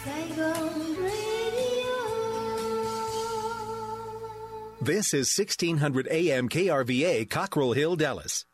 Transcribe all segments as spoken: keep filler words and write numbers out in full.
Saigon Radio. This is sixteen hundred A M K R V A, Cockrell Hill, Dallas.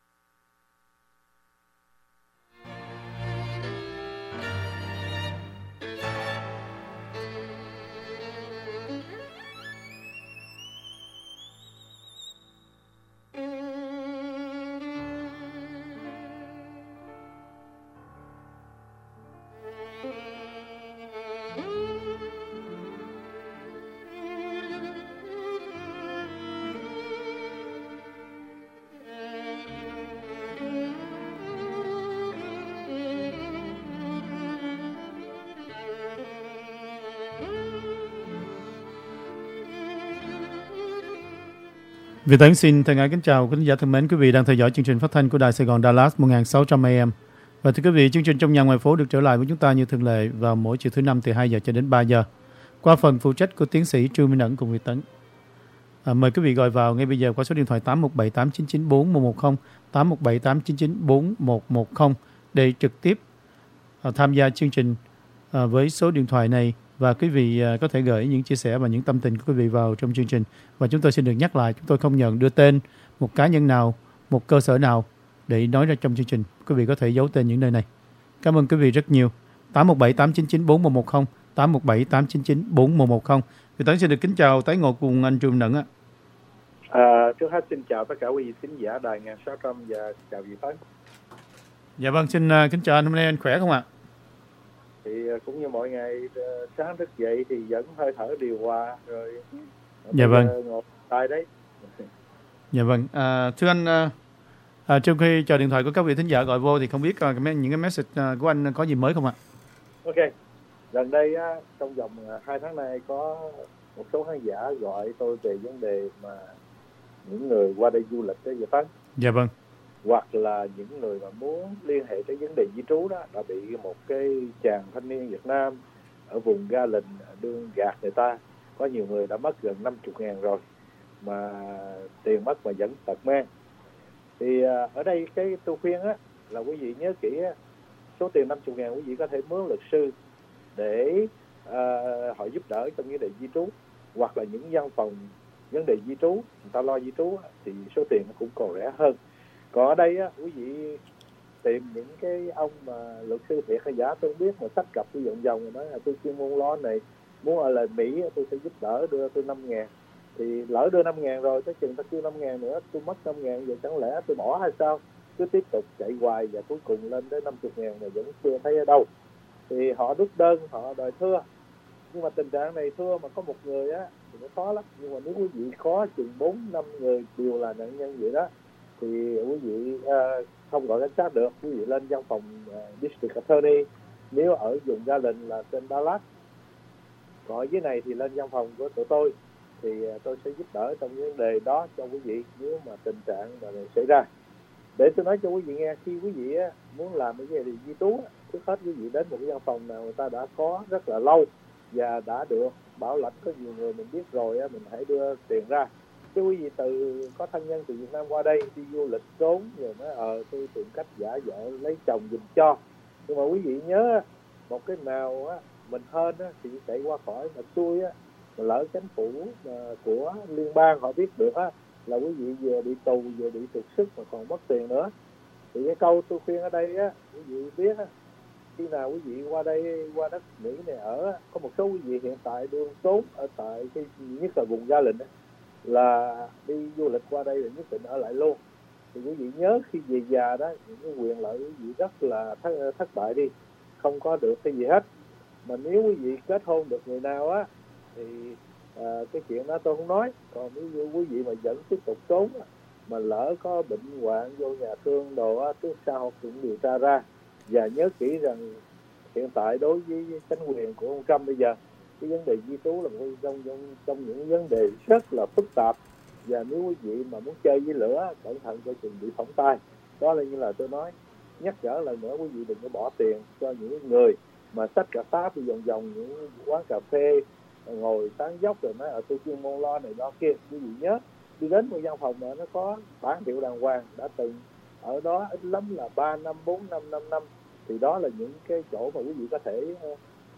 Việt Tấn xin thân ái kính chào quý khán giả thân mến, quý vị đang theo dõi chương trình phát thanh của Đài Sài Gòn Dallas một nghìn sáu trăm A M. Và thưa quý vị, chương trình Trong Nhà Ngoài Phố được trở lại với chúng ta như thường lệ vào mỗi chiều thứ năm từ hai giờ cho đến ba giờ qua phần phụ trách của tiến sĩ Trương Minh Ẩn cùng Việt Tấn. À, mời quý vị gọi vào ngay bây giờ qua số điện thoại tám một bảy tám chín chín bốn một một không, tám một bảy tám chín chín bốn một một không để trực tiếp à, tham gia chương trình à, với số điện thoại này. Và quý vị có thể gửi những chia sẻ và những tâm tình của quý vị vào trong chương trình. Và chúng tôi xin được nhắc lại, chúng tôi không nhận đưa tên một cá nhân nào, một cơ sở nào để nói ra trong chương trình. Quý vị có thể giấu tên những nơi này. Cảm ơn quý vị rất nhiều. tám một bảy tám chín chín bốn một một không, tám một bảy tám chín chín bốn một một không. Thì Tấn xin được kính chào tái ngộ cùng anh Trương Nẫn ạ. À, trước hết xin chào tất cả quý vị khán giả Đài một nghìn sáu trăm và chào Việt Tấn. Dạ vâng, xin uh, kính chào anh. Hôm nay anh khỏe không ạ? Thì cũng như mọi ngày, sáng thức dậy thì vẫn hơi thở điều hòa rồi. Dạ vâng. Ngồi tay đấy. Dạ vâng. À, thưa anh, à, à, trong khi chờ điện thoại của các vị thính giả gọi vô thì không biết à, những cái message của anh có gì mới không ạ? Ok. Gần đây á, trong vòng hai tháng nay có một số khán giả gọi tôi về vấn đề mà những người qua đây du lịch đấy, Việt Tấn. Dạ vâng. Hoặc là những người mà muốn liên hệ tới vấn đề di trú đó đã bị một cái chàng thanh niên Việt Nam ở vùng Garland đương gạt người ta. Có nhiều người đã mất gần năm mươi ngàn rồi mà tiền mất mà vẫn tật mang. Thì à, ở đây cái tôi khuyên á là quý vị nhớ kỹ á, số tiền năm mươi ngàn quý vị có thể mướn luật sư để à, họ giúp đỡ trong vấn đề di trú, hoặc là những văn phòng vấn đề di trú người ta lo di trú á, thì số tiền nó cũng còn rẻ hơn. Còn ở đây á, quý vị tìm những cái ông mà luật sư thiệt hay giả tôi không biết, mà sách cặp tôi vòng vòng rồi nói là tôi chuyên môn lo này, muốn ở lại Mỹ tôi sẽ giúp đỡ đưa tôi năm ngàn. Thì lỡ đưa năm ngàn rồi, tới chừng ta kêu năm ngàn nữa, tôi mất năm ngàn, vậy chẳng lẽ tôi bỏ hay sao? Cứ tiếp tục chạy hoài và cuối cùng lên tới năm mươi ngàn mà vẫn chưa thấy ở đâu. Thì họ rút đơn, họ đòi thưa. Nhưng mà tình trạng này thưa mà có một người á thì nó khó lắm. Nhưng mà nếu quý vị có chừng bốn năm người đều là nạn nhân vậy đó, thì quý vị uh, không gọi cảnh sát được, quý vị lên văn phòng uh, District Attorney, nếu ở vùng Garland là trên Dallas. Còn dưới này thì lên văn phòng của tụi tôi, thì uh, tôi sẽ giúp đỡ trong vấn đề đó cho quý vị nếu mà tình trạng mà này xảy ra. Để tôi nói cho quý vị nghe, khi quý vị uh, muốn làm cái gì thì di trú, trước hết quý vị đến một cái văn phòng nào người ta đã có rất là lâu và đã được bảo lãnh, có nhiều người mình biết rồi uh, mình hãy đưa tiền ra. Chứ quý vị từ có thân nhân từ Việt Nam qua đây đi du lịch trốn rồi nói ờ tôi tìm cách giả vợ lấy chồng giùm cho. Nhưng mà quý vị nhớ một cái nào á mình hên á thì chạy qua khỏi, mà xui á mà lỡ chính phủ mà của liên bang họ biết được á là quý vị vừa bị tù vừa bị trục xuất mà còn mất tiền nữa. Thì cái câu tôi khuyên ở đây á, quý vị biết á, khi nào quý vị qua đây qua đất Mỹ này ở, có một số quý vị hiện tại đương trốn ở tại cái nhất là vùng Garland á, là đi du lịch qua đây là nhất định ở lại luôn. Thì quý vị nhớ khi về già đó, những cái quyền lợi quý vị rất là thất, thất bại đi, không có được cái gì hết. Mà nếu quý vị kết hôn được người nào á thì à, cái chuyện đó tôi không nói. Còn nếu như quý vị mà vẫn tiếp tục trốn á, mà lỡ có bệnh hoạn vô nhà thương đồ á, trước sau cũng điều tra ra. Và nhớ kỹ rằng hiện tại đối với chính quyền của ông Trump bây giờ, cái vấn đề di trú là một trong, trong, trong những vấn đề rất là phức tạp. Và nếu quý vị mà muốn chơi với lửa, cẩn thận cho chừng bị phỏng tay. Đó là như là tôi nói, nhắc nhở lần nữa quý vị đừng có bỏ tiền cho những người mà xách cà phá đi vòng vòng những quán cà phê, ngồi tán dốc rồi nói ở tôi chuyên môn lo này lo kia. Quý vị nhớ đi đến một văn phòng mà nó có bản hiệu đàng hoàng, đã từng ở đó ít lắm là ba năm, bốn năm, năm năm, thì đó là những cái chỗ mà quý vị có thể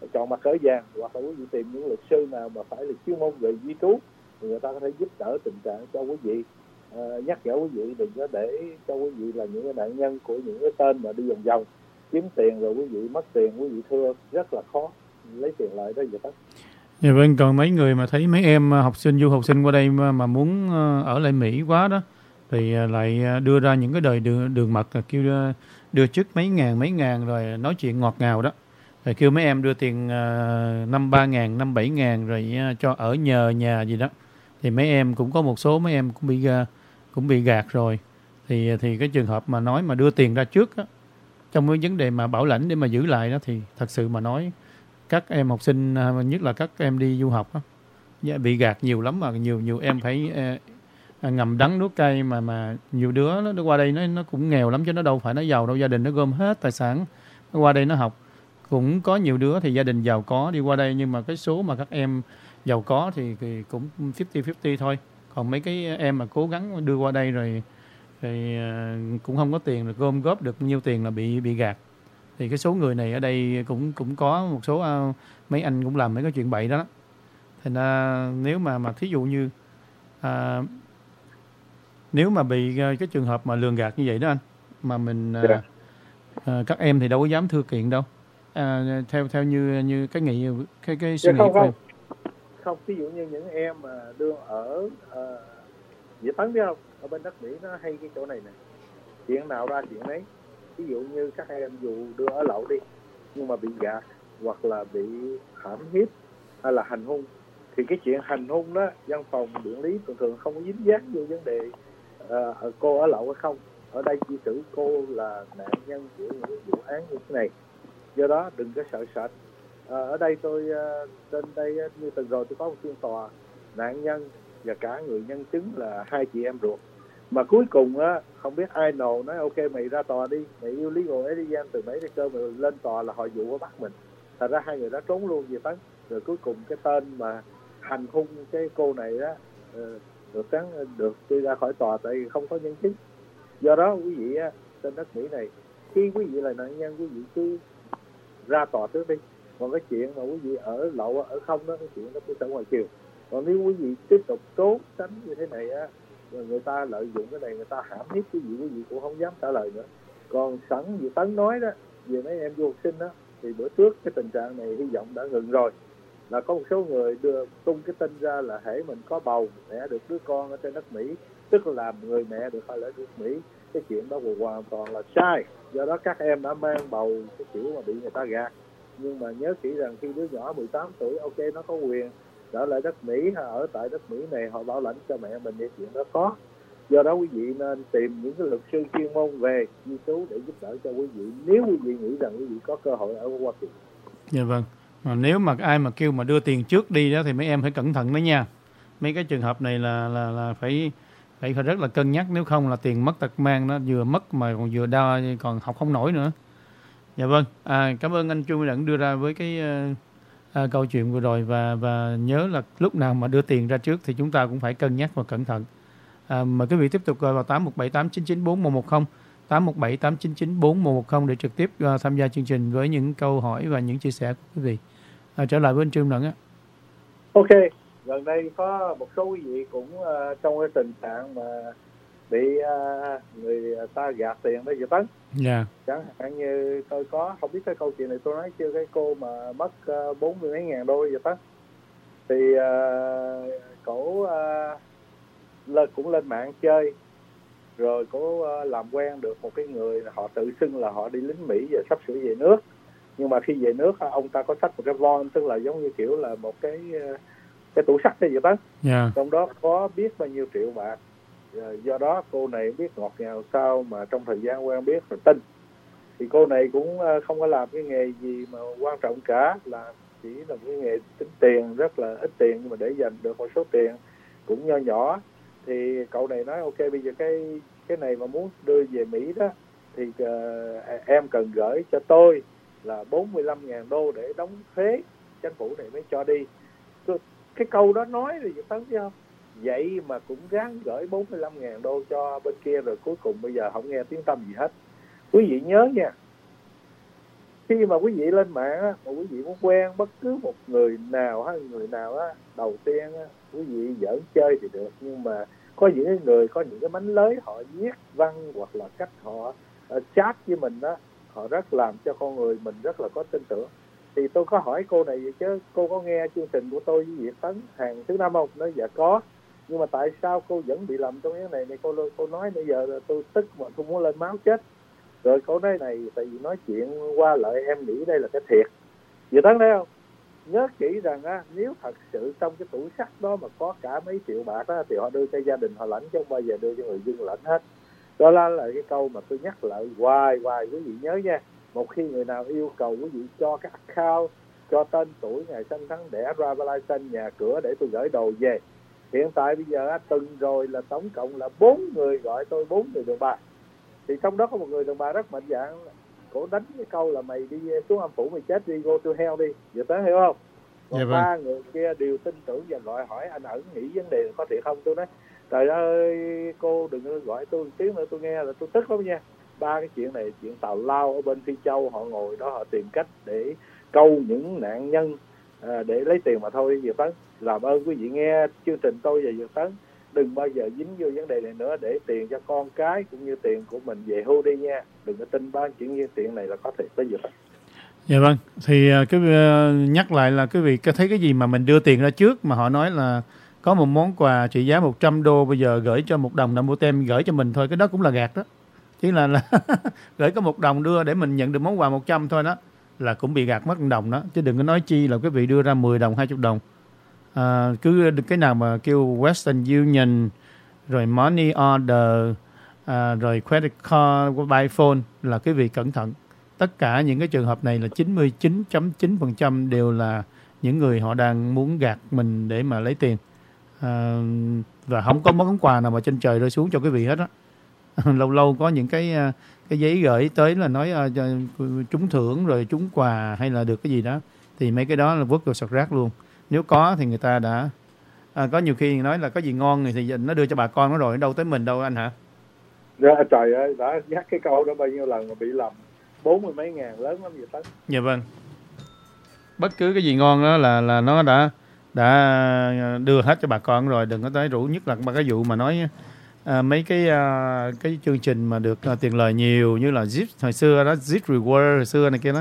chọn mặt cớ vàng, hoặc là quý vị tìm những luật sư nào mà phải là chuyên môn về di trú thì người ta có thể giúp đỡ tình trạng cho quý vị. À, nhắc nhở quý vị đừng có để cho quý vị là những cái nạn nhân của những cái tên mà đi vòng vòng kiếm tiền rồi quý vị mất tiền, quý vị thua rất là khó lấy tiền lại đó vậy đó. Dạ vâng, còn mấy người mà thấy mấy em học sinh du học sinh qua đây mà, mà muốn ở lại Mỹ quá đó thì lại đưa ra những cái đời đường, đường mật, kêu đưa, đưa trước mấy ngàn mấy ngàn rồi nói chuyện ngọt ngào đó, rồi kêu mấy em đưa tiền năm ba ngàn, năm bảy ngàn rồi cho ở nhờ nhà gì đó, thì mấy em cũng có một số mấy em cũng bị cũng bị gạt rồi. Thì thì cái trường hợp mà nói mà đưa tiền ra trước đó, trong cái vấn đề mà bảo lãnh để mà giữ lại đó, thì thật sự mà nói các em học sinh, nhất là các em đi du học đó, bị gạt nhiều lắm, mà nhiều nhiều em phải uh, ngầm đắng nuốt cay, mà mà nhiều đứa nó, nó qua đây nó nó cũng nghèo lắm chứ nó đâu phải nó giàu đâu, gia đình nó gom hết tài sản nó qua đây nó học. Cũng có nhiều đứa thì gia đình giàu có đi qua đây, nhưng mà cái số mà các em giàu có thì, thì cũng năm mươi năm mươi thôi. Còn mấy cái em mà cố gắng đưa qua đây rồi thì uh, cũng không có tiền, rồi gom góp được nhiêu tiền là bị bị gạt. Thì cái số người này ở đây cũng cũng có một số uh, mấy anh cũng làm mấy cái chuyện bậy đó, đó. Thành ra nếu mà mà thí dụ như uh, nếu mà bị uh, cái trường hợp mà lường gạt như vậy đó anh, mà mình uh, yeah. uh, các em thì đâu có dám thưa kiện đâu. Uh, theo theo như như cái nghĩ cái cái suy nghĩ không, của không. em. Không, ví dụ như những em mà đương ở uh, Dĩa Tấn biết không, ở bên đất Mỹ nó hay cái chỗ này nè, chuyện nào ra chuyện ấy. Ví dụ như các em dù đưa ở lậu đi nhưng mà bị gạt hoặc là bị hãm hiếp hay là hành hung, thì cái chuyện hành hung đó văn phòng điện lý thường thường không có dính dáng vô vấn đề uh, cô ở lậu hay không. Ở đây chỉ xử cô là nạn nhân của những vụ án như thế này, do đó đừng có sợ sệt. Uh, ở đây tôi uh, trên đây uh, như tuần rồi tôi có một phiên tòa, nạn nhân và cả người nhân chứng là hai chị em ruột, mà cuối cùng á không biết ai nồ nói ok mày ra tòa đi, mày yêu legal alien từ mấy cái cơ mày lên tòa là họ dụ bắt mình. Thật ra hai người đã trốn luôn vậy Tấn. Rồi cuối cùng cái tên mà hành hung cái cô này đó được sáng được đi ra khỏi tòa tại vì không có nhân chứng. Do đó quý vị á, trên đất Mỹ này khi quý vị là nạn nhân, quý vị cứ ra tòa trước đi. Còn cái chuyện mà quý vị ở lậu ở không đó, cái chuyện đó cứ sẽ ngoài chiều. Còn nếu quý vị tiếp tục trốn tránh như thế này á, người ta lợi dụng cái này, người ta hãm hiếp quý vị, quý vị cũng không dám trả lời nữa. Còn sẵn vì Tấn nói đó về mấy em du học sinh đó, thì bữa trước cái tình trạng này hy vọng đã ngừng rồi. Là có một số người đưa tung cái tin ra là hễ mình có bầu mẹ được đứa con ở trên đất Mỹ, tức là người mẹ được ở đất Mỹ. Cái chuyện đó hoàn toàn là sai. Do đó các em đã mang bầu cái kiểu mà bị người ta gạt. Nhưng mà nhớ kỹ rằng khi đứa nhỏ mười tám tuổi, ok nó có quyền trở lại đất Mỹ hay ở tại đất Mỹ này, họ bảo lãnh cho mẹ mình, cái chuyện đó có. Do đó quý vị nên tìm những cái luật sư chuyên môn về di trú để giúp đỡ cho quý vị, nếu quý vị nghĩ rằng quý vị có cơ hội ở Hoa Kỳ. Dạ vâng. Mà nếu mà ai mà kêu mà đưa tiền trước đi đó thì mấy em phải cẩn thận đó nha. Mấy cái trường hợp này là là là phải phải phải rất là cân nhắc, nếu không là tiền mất tật mang, nó vừa mất mà còn vừa đau, còn học không nổi nữa. Dạ vâng. À, cảm ơn anh Chu Minh Đặng đưa ra với cái uh, À, câu chuyện vừa rồi, và và nhớ là lúc nào mà đưa tiền ra trước thì chúng ta cũng phải cân nhắc và cẩn thận. À, mời quý vị tiếp tục gọi vào tám một bảy tám chín chín bốn một một không, tám một bảy tám chín chín bốn một một không để trực tiếp uh, tham gia chương trình với những câu hỏi và những chia sẻ của quý vị. À, trở lại với anh Trương Đặng á. Ok, gần đây có một số quý vị cũng uh, trong cái tình trạng mà bị uh, người ta gạt tiền đó vậy Tấn. Dạ. Chẳng hạn như tôi có, không biết cái câu chuyện này tôi nói chưa, cái cô mà mất uh, bốn mươi mấy ngàn đô vậy Tấn. Thì uh, cổ uh, lên cũng lên mạng chơi, rồi cổ uh, làm quen được một cái người, họ tự xưng là họ đi lính Mỹ và sắp sửa về nước. Nhưng mà khi về nước ông ta có xách một cái von, tức là giống như kiểu là một cái uh, cái tủ sắt thế vậy Tấn. Yeah. Trong đó có biết bao nhiêu triệu bạc. Do đó cô này biết ngọt ngào sao mà trong thời gian quen biết rồi tin. Thì cô này cũng không có làm cái nghề gì mà quan trọng cả, là chỉ là cái nghề tính tiền, rất là ít tiền, nhưng mà để dành được một số tiền cũng nho nhỏ. Thì cậu này nói ok, bây giờ cái cái này mà muốn đưa về Mỹ đó thì uh, em cần gửi cho tôi là bốn mươi lăm ngàn đô để đóng thuế, chính phủ này mới cho đi. Cái câu đó nói rồi vậy Tấn chứ không? Vậy mà cũng gắng gửi bốn mươi lăm ngàn đô cho bên kia, rồi cuối cùng bây giờ không nghe tiếng tăm gì hết. Quý vị nhớ nha, khi mà quý vị lên mạng á, mà quý vị muốn quen bất cứ một người nào hay người nào á, đầu tiên á, quý vị giỡn chơi thì được, nhưng mà có những cái người có những cái mánh lới họ viết văn hoặc là cách họ uh, chat với mình đó, họ rất làm cho con người mình rất là có tin tưởng. Thì tôi có hỏi cô này vậy chứ cô có nghe chương trình của tôi với Việt Tấn hàng thứ năm không? Nói dạ có. Nhưng mà tại sao cô vẫn bị lầm trong cái này này? Cô cô nói bây giờ là tôi tức mà tôi muốn lên máu chết. Rồi cô nói này tại vì nói chuyện qua lại em nghĩ đây là cái thiệt. Việt Tấn thấy không? Nhớ kỹ rằng á, nếu thật sự trong cái tủ sắt đó mà có cả mấy triệu bạc á, thì họ đưa cho gia đình họ lãnh chứ không bao giờ đưa cho người dân lãnh hết. Đó là, là cái câu mà tôi nhắc lại hoài hoài quý vị nhớ nha. Một khi người nào yêu cầu quý vị cho cái account, cho tên tuổi, ngày sinh tháng đẻ, driver license, nhà cửa để tôi gửi đồ về. Hiện tại bây giờ á, từng rồi là tổng cộng là bốn người gọi tôi, bốn người đường bà. Thì trong đó có một người đường bà rất mạnh dạn, cổ đánh cái câu là mày đi xuống âm phủ mày chết đi, go to hell đi. Giờ tới hiểu không? Còn dạ vâng. ba người kia đều tin tưởng và gọi hỏi anh ẩn nghĩ vấn đề có thiệt không. Tôi nói trời ơi cô đừng gọi tôi tiếng nữa tôi nghe là tôi tức lắm nha. Ba cái chuyện này chuyện tào lao ở bên Phi Châu, họ ngồi đó họ tìm cách để câu những nạn nhân à, để lấy tiền mà thôi. Việt Tấn làm ơn quý vị nghe chương trình tôi và Việt Tấn đừng bao giờ dính vô vấn đề này nữa, để tiền cho con cái cũng như tiền của mình về hưu đi nha. Đừng có tin ba chuyện như tiền này là có thiệt tới Việt Tấn. Dạ vâng, thì cái nhắc lại là quý vị có thấy cái gì mà mình đưa tiền ra trước mà họ nói là có một món quà trị giá một trăm đô bây giờ gửi cho một đồng năm mua tem gửi cho mình thôi, cái đó cũng là gạt đó. Chỉ là, là gửi có một đồng đưa để mình nhận được món quà một trăm thôi đó, là cũng bị gạt mất một đồng đó. Chứ đừng có nói chi là quý vị đưa ra mười đồng, hai mươi đồng. À, cứ cái nào mà kêu Western Union, rồi Money Order, à, rồi Credit Card, by phone là quý vị cẩn thận. Tất cả những cái trường hợp này là chín mươi chín phẩy chín phần trăm đều là những người họ đang muốn gạt mình để mà lấy tiền. À, và không có món quà nào mà trên trời rơi xuống cho quý vị hết á. Lâu lâu có những cái cái giấy gửi tới là nói uh, trúng thưởng rồi trúng quà hay là được cái gì đó, thì mấy cái đó là vứt vào sọt rác luôn. Nếu có thì người ta đã à, có nhiều khi nói là có gì ngon thì nó đưa cho bà con nó rồi, đâu tới mình đâu anh hả? Dạ, trời ơi, đã nhắc cái câu đó bao nhiêu lần mà bị lầm, bốn mươi mấy ngàn lớn lắm vậy Tấn. Dạ vâng. Bất cứ cái gì ngon đó là là nó đã đã đưa hết cho bà con rồi, đừng có tới rủ. Nhất là cái vụ mà nói à, mấy cái à, cái chương trình mà được à, tiền lời nhiều như là Zip hồi xưa đó, Zip Reward hồi xưa này kia đó.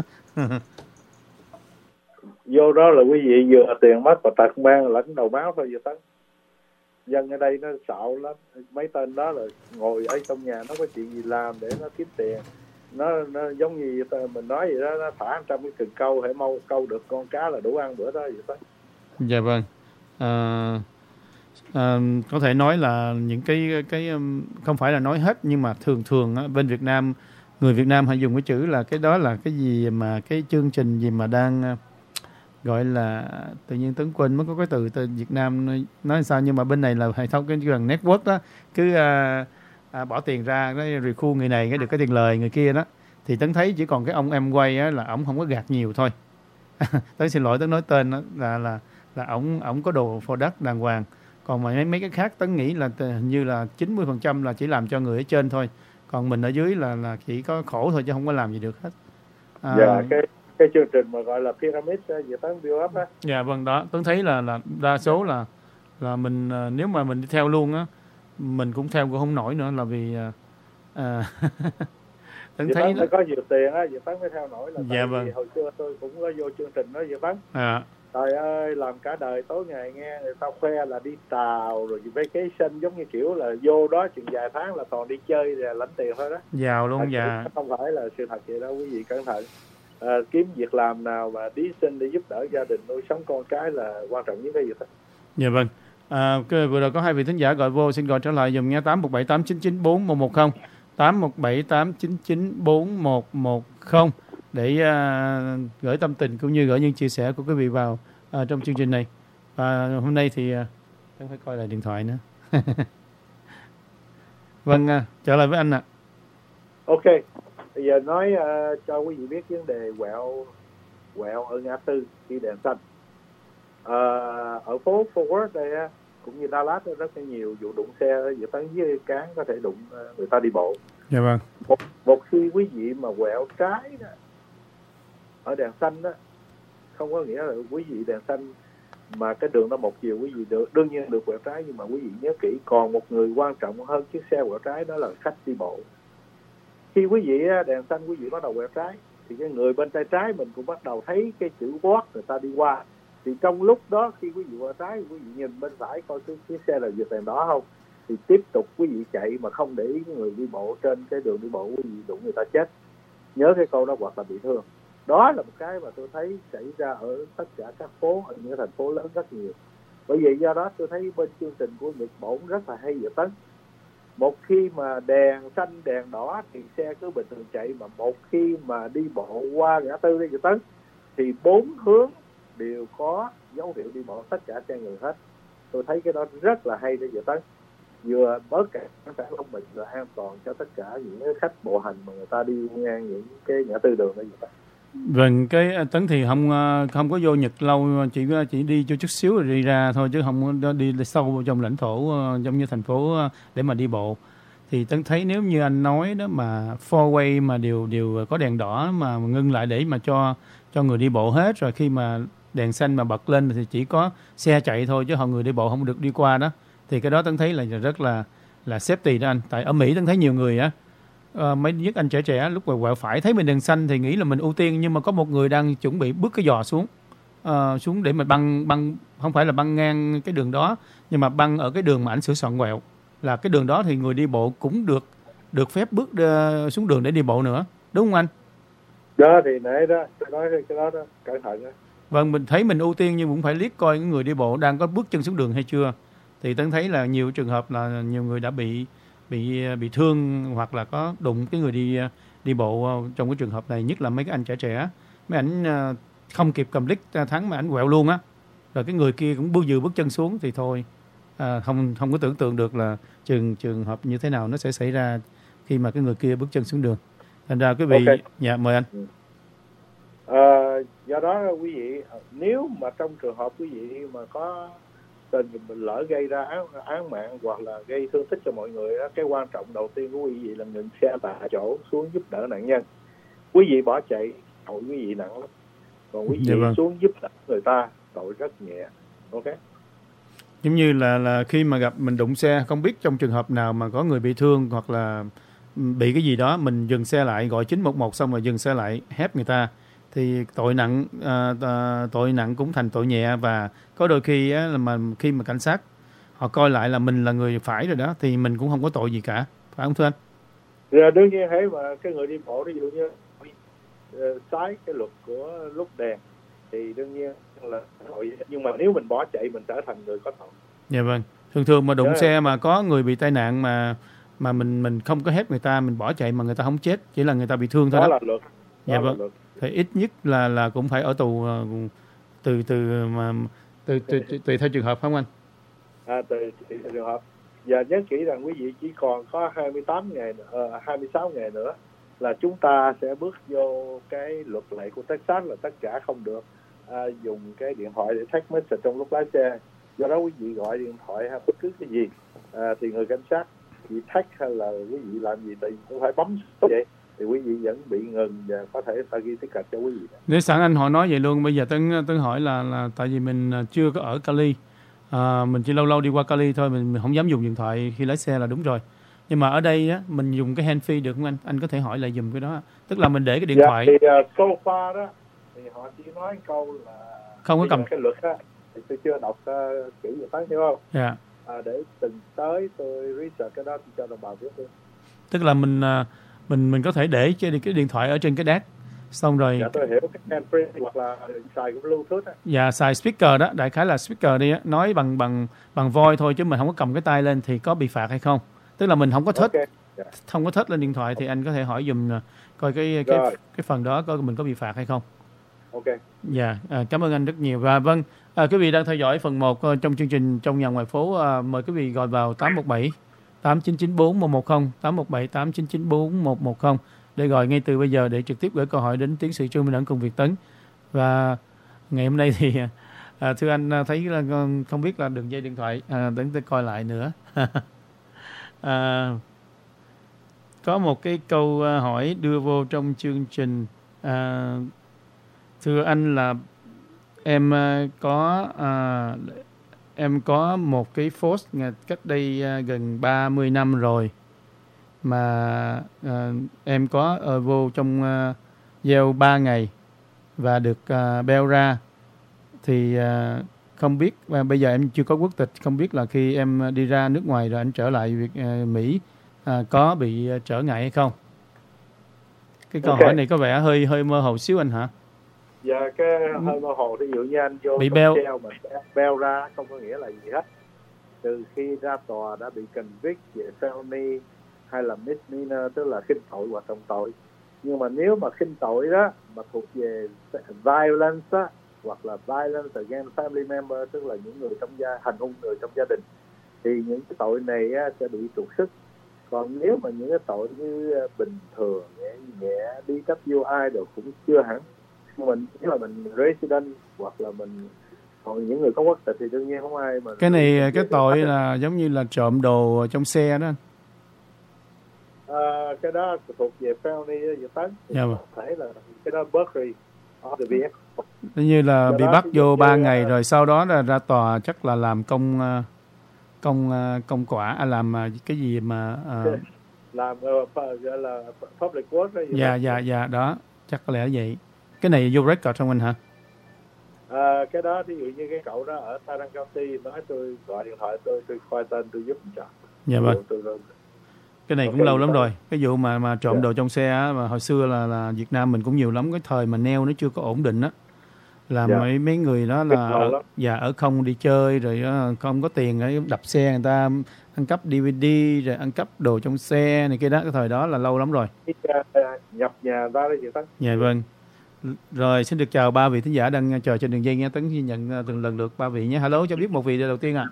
Vô đó là quý vị vừa tiền mất và tật mang lẫn đầu máu thôi vậy Tấn. Dân ở đây nó xạo lắm, mấy tên đó là ngồi ở trong nhà nó có chuyện gì làm để nó kiếm tiền. Nó, nó giống như mình nói vậy đó, nó thả trong cái cần câu để mau câu được con cá là đủ ăn bữa đó vậy Tấn. Dạ vâng. À, à, có thể nói là những cái cái không phải là nói hết, nhưng mà thường thường á, bên Việt Nam, người Việt Nam hay dùng cái chữ là cái đó là cái gì mà cái chương trình gì mà đang gọi là, tự nhiên Tuấn quên mới có cái từ từ Việt Nam nói sao, nhưng mà bên này là hệ thống cái gần network đó, cứ à, à, bỏ tiền ra cái rồi khu người này cái được cái tiền lời người kia đó, thì Tuấn thấy chỉ còn cái ông em quay á, là ổng không có gạt nhiều thôi. Tuấn xin lỗi Tuấn nói tên đó, là là là ổng ổng có đồ product đàng hoàng, còn mà mấy mấy cái khác Tuấn nghĩ là hình như là chín mươi phần trăm là chỉ làm cho người ở trên thôi, còn mình ở dưới là là chỉ có khổ thôi chứ không có làm gì được hết. À, dạ cái cái chương trình mà gọi là pyramid về Tấn build up á. Dạ vâng, đó Tuấn thấy là là đa số là là mình nếu mà mình đi theo luôn á, mình cũng theo cũng không nổi nữa, là vì à, Tuấn thấy nó có nhiều tiền á, Việt Tấn mới theo nổi là tại dạ vì vâng. hồi xưa tôi cũng có vô chương trình đó Việt Tấn. À. Trời ơi, làm cả đời tối ngày nghe người ta khoe là đi tàu rồi vacation, giống như kiểu là vô đó chừng vài tháng là toàn đi chơi và lãnh tiền thôi đó. Giàu luôn. Dạ. Không phải là sự thật vậy đâu quý vị, cẩn thận. À, kiếm việc làm nào mà đi sinh để giúp đỡ gia đình nuôi sống con cái là quan trọng nhất cái gì đó. Dạ vâng. À, vừa rồi có hai vị thính giả gọi vô, xin gọi trở lại dùm nha. Tám một bảy tám chín chín bốn một một không tám một bảy tám chín chín bốn một một không để uh, gửi tâm tình cũng như gửi những chia sẻ của quý vị vào uh, trong chương trình này. Và hôm nay thì uh, em phải coi lại điện thoại nữa. Vâng, uh, trở lại với anh ạ. À. Ok, bây giờ nói uh, cho quý vị biết vấn đề quẹo quẹo ở ngã tư khi đèn xanh. Uh, ở phố Fort Worth đây cũng như Dallas rất là nhiều vụ đụng xe dự tấn với cán có thể đụng người ta đi bộ. Dạ vâng. Một, một khi quý vị mà quẹo trái đó, ở đèn xanh đó không có nghĩa là quý vị đèn xanh mà cái đường đó một chiều quý vị được đương nhiên được quẹo trái, nhưng mà quý vị nhớ kỹ còn một người quan trọng hơn chiếc xe quẹo trái, đó là khách đi bộ. Khi quý vị đèn xanh quý vị bắt đầu quẹo trái thì cái người bên tay trái mình cũng bắt đầu thấy cái chữ board người ta đi qua, thì trong lúc đó khi quý vị quẹo trái quý vị nhìn bên phải coi cái chiếc xe là vượt đèn đỏ không, thì tiếp tục quý vị chạy mà không để ý cái người đi bộ trên cái đường đi bộ, quý vị đụng người ta chết. Nhớ cái câu đó hoặc là bị thương. Đó là một cái mà tôi thấy xảy ra ở tất cả các phố, ở những thành phố lớn rất nhiều. Bởi vậy do đó tôi thấy bên chương trình của Nhật Bản rất là hay và Tấn. Một khi mà đèn xanh đèn đỏ thì xe cứ bình thường chạy, mà một khi mà đi bộ qua ngã tư đi Tấn thì bốn hướng đều có dấu hiệu đi bộ, tất cả xe ngừng hết. Tôi thấy cái đó rất là hay để giờ Tấn, vừa bớt cản trở thông minh và an toàn cho tất cả những khách bộ hành mà người ta đi ngang những cái ngã tư đường đó vậy. Vâng, cái Tấn thì không không có vô Nhật lâu, chỉ chỉ đi cho chút xíu rồi đi ra thôi, chứ không có đi sâu vào trong lãnh thổ giống như thành phố để mà đi bộ. Thì Tấn thấy nếu như anh nói đó mà four way mà đều đều có đèn đỏ mà ngưng lại để mà cho cho người đi bộ hết, rồi khi mà đèn xanh mà bật lên thì chỉ có xe chạy thôi chứ họ người đi bộ không được đi qua đó, thì cái đó Tấn thấy là rất là là safety đó anh. Tại ở Mỹ Tấn thấy nhiều người á, uh, mấy nhất anh trẻ trẻ lúc mà quẹo phải thấy mình đèn xanh thì nghĩ là mình ưu tiên, nhưng mà có một người đang chuẩn bị bước cái giò xuống uh, xuống để mà băng băng không phải là băng ngang cái đường đó, nhưng mà băng ở cái đường mà ảnh sửa soạn quẹo, là cái đường đó thì người đi bộ cũng được được phép bước uh, xuống đường để đi bộ nữa, đúng không anh? Đó thì nãy đó tôi nói cái đó đó cẩn thận đó. Vâng, mình thấy mình ưu tiên nhưng cũng phải liếc coi những người đi bộ đang có bước chân xuống đường hay chưa. Thì Tấn thấy là nhiều trường hợp là nhiều người đã bị bị bị thương hoặc là có đụng cái người đi đi bộ trong cái trường hợp này, nhất là mấy cái anh trẻ trẻ, mấy ảnh không kịp cầm lít thắng mà ảnh quẹo luôn á, rồi cái người kia cũng bước vừa bước chân xuống thì thôi, à, không không có tưởng tượng được là trường trường hợp như thế nào nó sẽ xảy ra khi mà cái người kia bước chân xuống đường. Thành ra quý vị, okay. Dạ mời anh. À, do đó quý vị nếu mà trong trường hợp quý vị mà có tình lỡ gây ra án, án mạng hoặc là gây thương tích cho mọi người đó, cái quan trọng đầu tiên của quý vị là ngừng xe tại chỗ xuống giúp đỡ nạn nhân. Quý vị bỏ chạy tội quý vị nặng lắm, còn quý vị dạ vâng. xuống giúp đỡ người ta tội rất nhẹ. Ok. Giống như là là khi mà gặp mình đụng xe, không biết trong trường hợp nào mà có người bị thương hoặc là bị cái gì đó, mình dừng xe lại gọi chín một một xong rồi dừng xe lại hép người ta, thì tội nặng à, à, tội nặng cũng thành tội nhẹ. Và có đôi khi á, là mà khi mà cảnh sát họ coi lại là mình là người phải rồi đó, thì mình cũng không có tội gì cả, phải không thưa anh? Rồi đương nhiên thấy mà cái người đi bộ ví dụ như uh, trái cái luật của lúc đèn thì đương nhiên là tội, nhưng mà nếu mình bỏ chạy mình trở thành người có tội. Dạ vâng. Thường thường mà đụng yeah. xe mà có người bị tai nạn mà mà mình mình không có hép người ta, mình bỏ chạy mà người ta không chết, chỉ là người ta bị thương thôi đó. Đó là luật. Đó dạ vâng. Là luật. Thì ít nhất là là cũng phải ở tù từ từ mà từ tùy, tùy, tùy theo trường hợp không anh? À, tùy, tùy theo trường hợp. Và nhớ kỹ rằng quý vị chỉ còn có hai mươi tám ngày, uh, hai mươi sáu ngày nữa là chúng ta sẽ bước vô cái luật lệ của Texas là tất cả không được uh, dùng cái điện thoại để text message trong lúc lái xe. Do đó quý vị gọi điện thoại hay bất cứ cái gì uh, thì người cảnh sát chị text hay là quý vị làm gì thì cũng phải bấm nút vậy, thì quý vị vẫn bị ngừng và có thể phải ghi ticket cho quý vị. Nếu sẵn anh họ nói vậy luôn, bây giờ Tấn Tấn hỏi là là tại vì mình chưa có ở Cali, à, mình chỉ lâu lâu đi qua Cali thôi, mình, mình không dám dùng điện thoại khi lái xe là đúng rồi. Nhưng mà ở đây á, mình dùng cái handfree được không anh? Anh có thể hỏi lại dùm cái đó. Tức là mình để cái điện dạ, thoại. Thì uh, so far đó thì họ chỉ nói câu là không có cầm cái luật á, thì tôi chưa đọc uh, kỹ về Tấn hiểu không? Dạ. À, để từng tới tôi research cái đó thì cho đồng bào biết luôn. Tức là mình mình mình có thể để cái cái điện thoại ở trên cái dash, xong rồi. Dạ tôi hiểu cái handfree hoặc là xài cái Bluetooth á. Dạ xài speaker đó, đại khái là speaker đi á, nói bằng bằng bằng voice thôi chứ mình không có cầm cái tay lên thì có bị phạt hay không? Tức là mình không có thết okay. yeah. không có thết lên điện thoại thì anh có thể hỏi dùm coi cái cái rồi. cái phần đó coi mình có bị phạt hay không. Ok. Dạ, à, cảm ơn anh rất nhiều. Và vâng, à, quý vị đang theo dõi phần một uh, trong chương trình Trong Nhà Ngoài Phố. À, mời quý vị gọi vào tám một bảy tám chín chín bốn một một không, tám một bảy tám chín chín bốn một một không để gọi ngay từ bây giờ để trực tiếp gửi câu hỏi đến tiến sĩ Trương Minh Ẩn cùng Việt Tấn. Và ngày hôm nay thì à, thưa anh thấy là không biết là đường dây điện thoại à, đến tôi coi lại nữa. à, có một cái câu hỏi đưa vô trong chương trình. À, Thưa anh là em uh, có uh, em có một cái force cách đây uh, gần ba mươi năm rồi mà uh, em có uh, vô trong uh, gieo ba ngày và được uh, beo ra thì uh, không biết uh, bây giờ em chưa có quốc tịch, không biết là khi em đi ra nước ngoài rồi anh trở lại Việt uh, Mỹ uh, có bị uh, trở ngại hay không? Cái câu Okay. hỏi này có vẻ hơi hơi mơ hồ xíu anh hả? Dạ, cái hơi mơ hồ. Ví dụ như anh vô bị trong beo treo mà beo ra không có nghĩa là gì hết. Từ khi ra tòa đã bị convict về felony hay là misdemeanor, tức là khinh tội hoặc trọng tội. Nhưng mà nếu mà khinh tội đó mà thuộc về violence đó, hoặc là violence against family member, tức là những người trong gia hành hung người trong gia đình, thì những cái tội này á, sẽ bị trục xuất. Còn nếu mà những cái tội như bình thường nhẹ nhẹ đi cấp vô ai đều cũng chưa hẳn. Mình nếu là mình resident hoặc là mình, còn những người có quốc tịch thì đương nhiên không ai mà. Cái này cái tội là giống như là trộm đồ trong xe đó. À, cái đó thuộc về felony dự tấn. Dạ vâng. Thể là cái đó burglary of the vehicle. Như là Cái bị đó bắt vô ba như, ngày uh, rồi sau đó là ra tòa chắc là làm công uh, công uh, công quả à, làm uh, cái gì mà uh, làm uh, gọi là public work đó. Dạ dạ dạ đó, chắc có lẽ vậy. Cái này vô record trong anh hả? À, cái đó ví dụ như cái cậu đó ở Tarrant County nói tôi gọi điện thoại tôi tôi khoai tên tôi giúp cho. Dạ vâng. Tôi, tôi, cái này okay, cũng lâu lắm tôi... rồi. Cái vụ mà mà trộm yeah. đồ trong xe á, mà hồi xưa là là Việt Nam mình cũng nhiều lắm, cái thời mà neo nó chưa có ổn định á. Là yeah. mấy mấy người đó là ở, dạ, ở không đi chơi rồi không có tiền để đập xe người ta, ăn cắp đê vê đê rồi ăn cắp đồ trong xe này kia đó, cái thời đó là lâu lắm rồi. Nhập nhà ta đó chị Tấn. Dạ vâng. Rồi xin được chào ba vị thính giả đang chờ trên đường dây nghe. Tấn xin nhận từng lần lượt ba vị nhé. Hello, cho biết một vị đầu tiên ạ. À.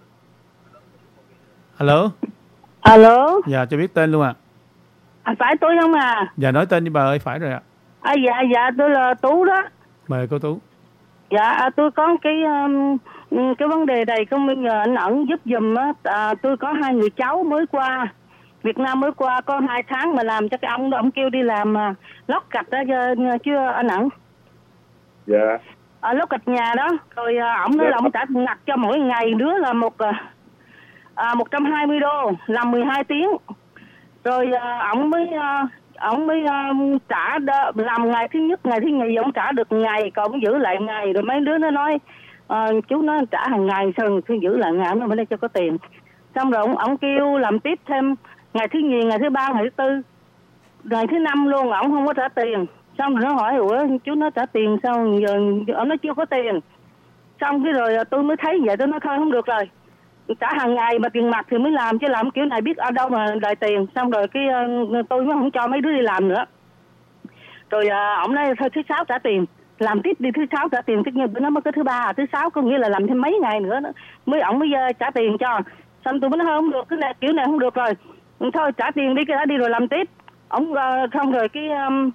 Hello. Alo. Dạ, cho biết tên luôn ạ. À. À, phải tôi không à? Dạ, nói tên đi bà ơi, phải rồi ạ. À. à dạ dạ tôi là Tú đó. Mời cô Tú. Dạ tôi có cái um, cái vấn đề này không bây giờ anh ẩn giúp giùm á. À, tôi có hai người cháu mới qua Việt Nam, mới qua có hai tháng mà làm cho cái ông đó, ông kêu đi làm mà lót gạch đó chưa anh ẩn. Dạ. Ở lót gạch nhà đó, rồi ổng nói là ổng trả ngặt cho mỗi ngày đứa là một à, một trăm hai mươi đô, làm mười hai tiếng. Rồi ổng mới ổng mới uh, trả đo, làm ngày thứ nhất, ngày thứ nhì ổng trả được ngày, còn ổng giữ lại ngày. Rồi mấy đứa nó nói uh, chú nó trả hàng ngày, sao cứ giữ lại ngày, nó mới đây cho có tiền. Xong rồi ổng ổng kêu làm tiếp thêm ngày thứ nhì, ngày thứ ba, ngày thứ tư, ngày thứ năm luôn ổng không có trả tiền. Xong rồi nó hỏi ủa chú nó trả tiền sao giờ ổng nó chưa có tiền. Xong cái rồi tôi mới thấy vậy, tôi nói thôi không được rồi, trả hàng ngày mà tiền mặt thì mới làm, chứ làm kiểu này biết ở đâu mà đòi tiền. Xong rồi cái uh, tôi mới không cho mấy đứa đi làm nữa. Rồi uh, ổng nói thôi thứ sáu trả tiền, làm tiếp đi, thứ sáu trả tiền. Tất nhiên bữa nó mới có thứ ba, thứ sáu có nghĩa là làm thêm mấy ngày nữa mới ổng mới uh, trả tiền cho. Xong tôi mới nói không được, cái này kiểu này không được rồi, thôi trả tiền đi cái đã đi rồi làm tiếp. Ổng uh, xong rồi cái um,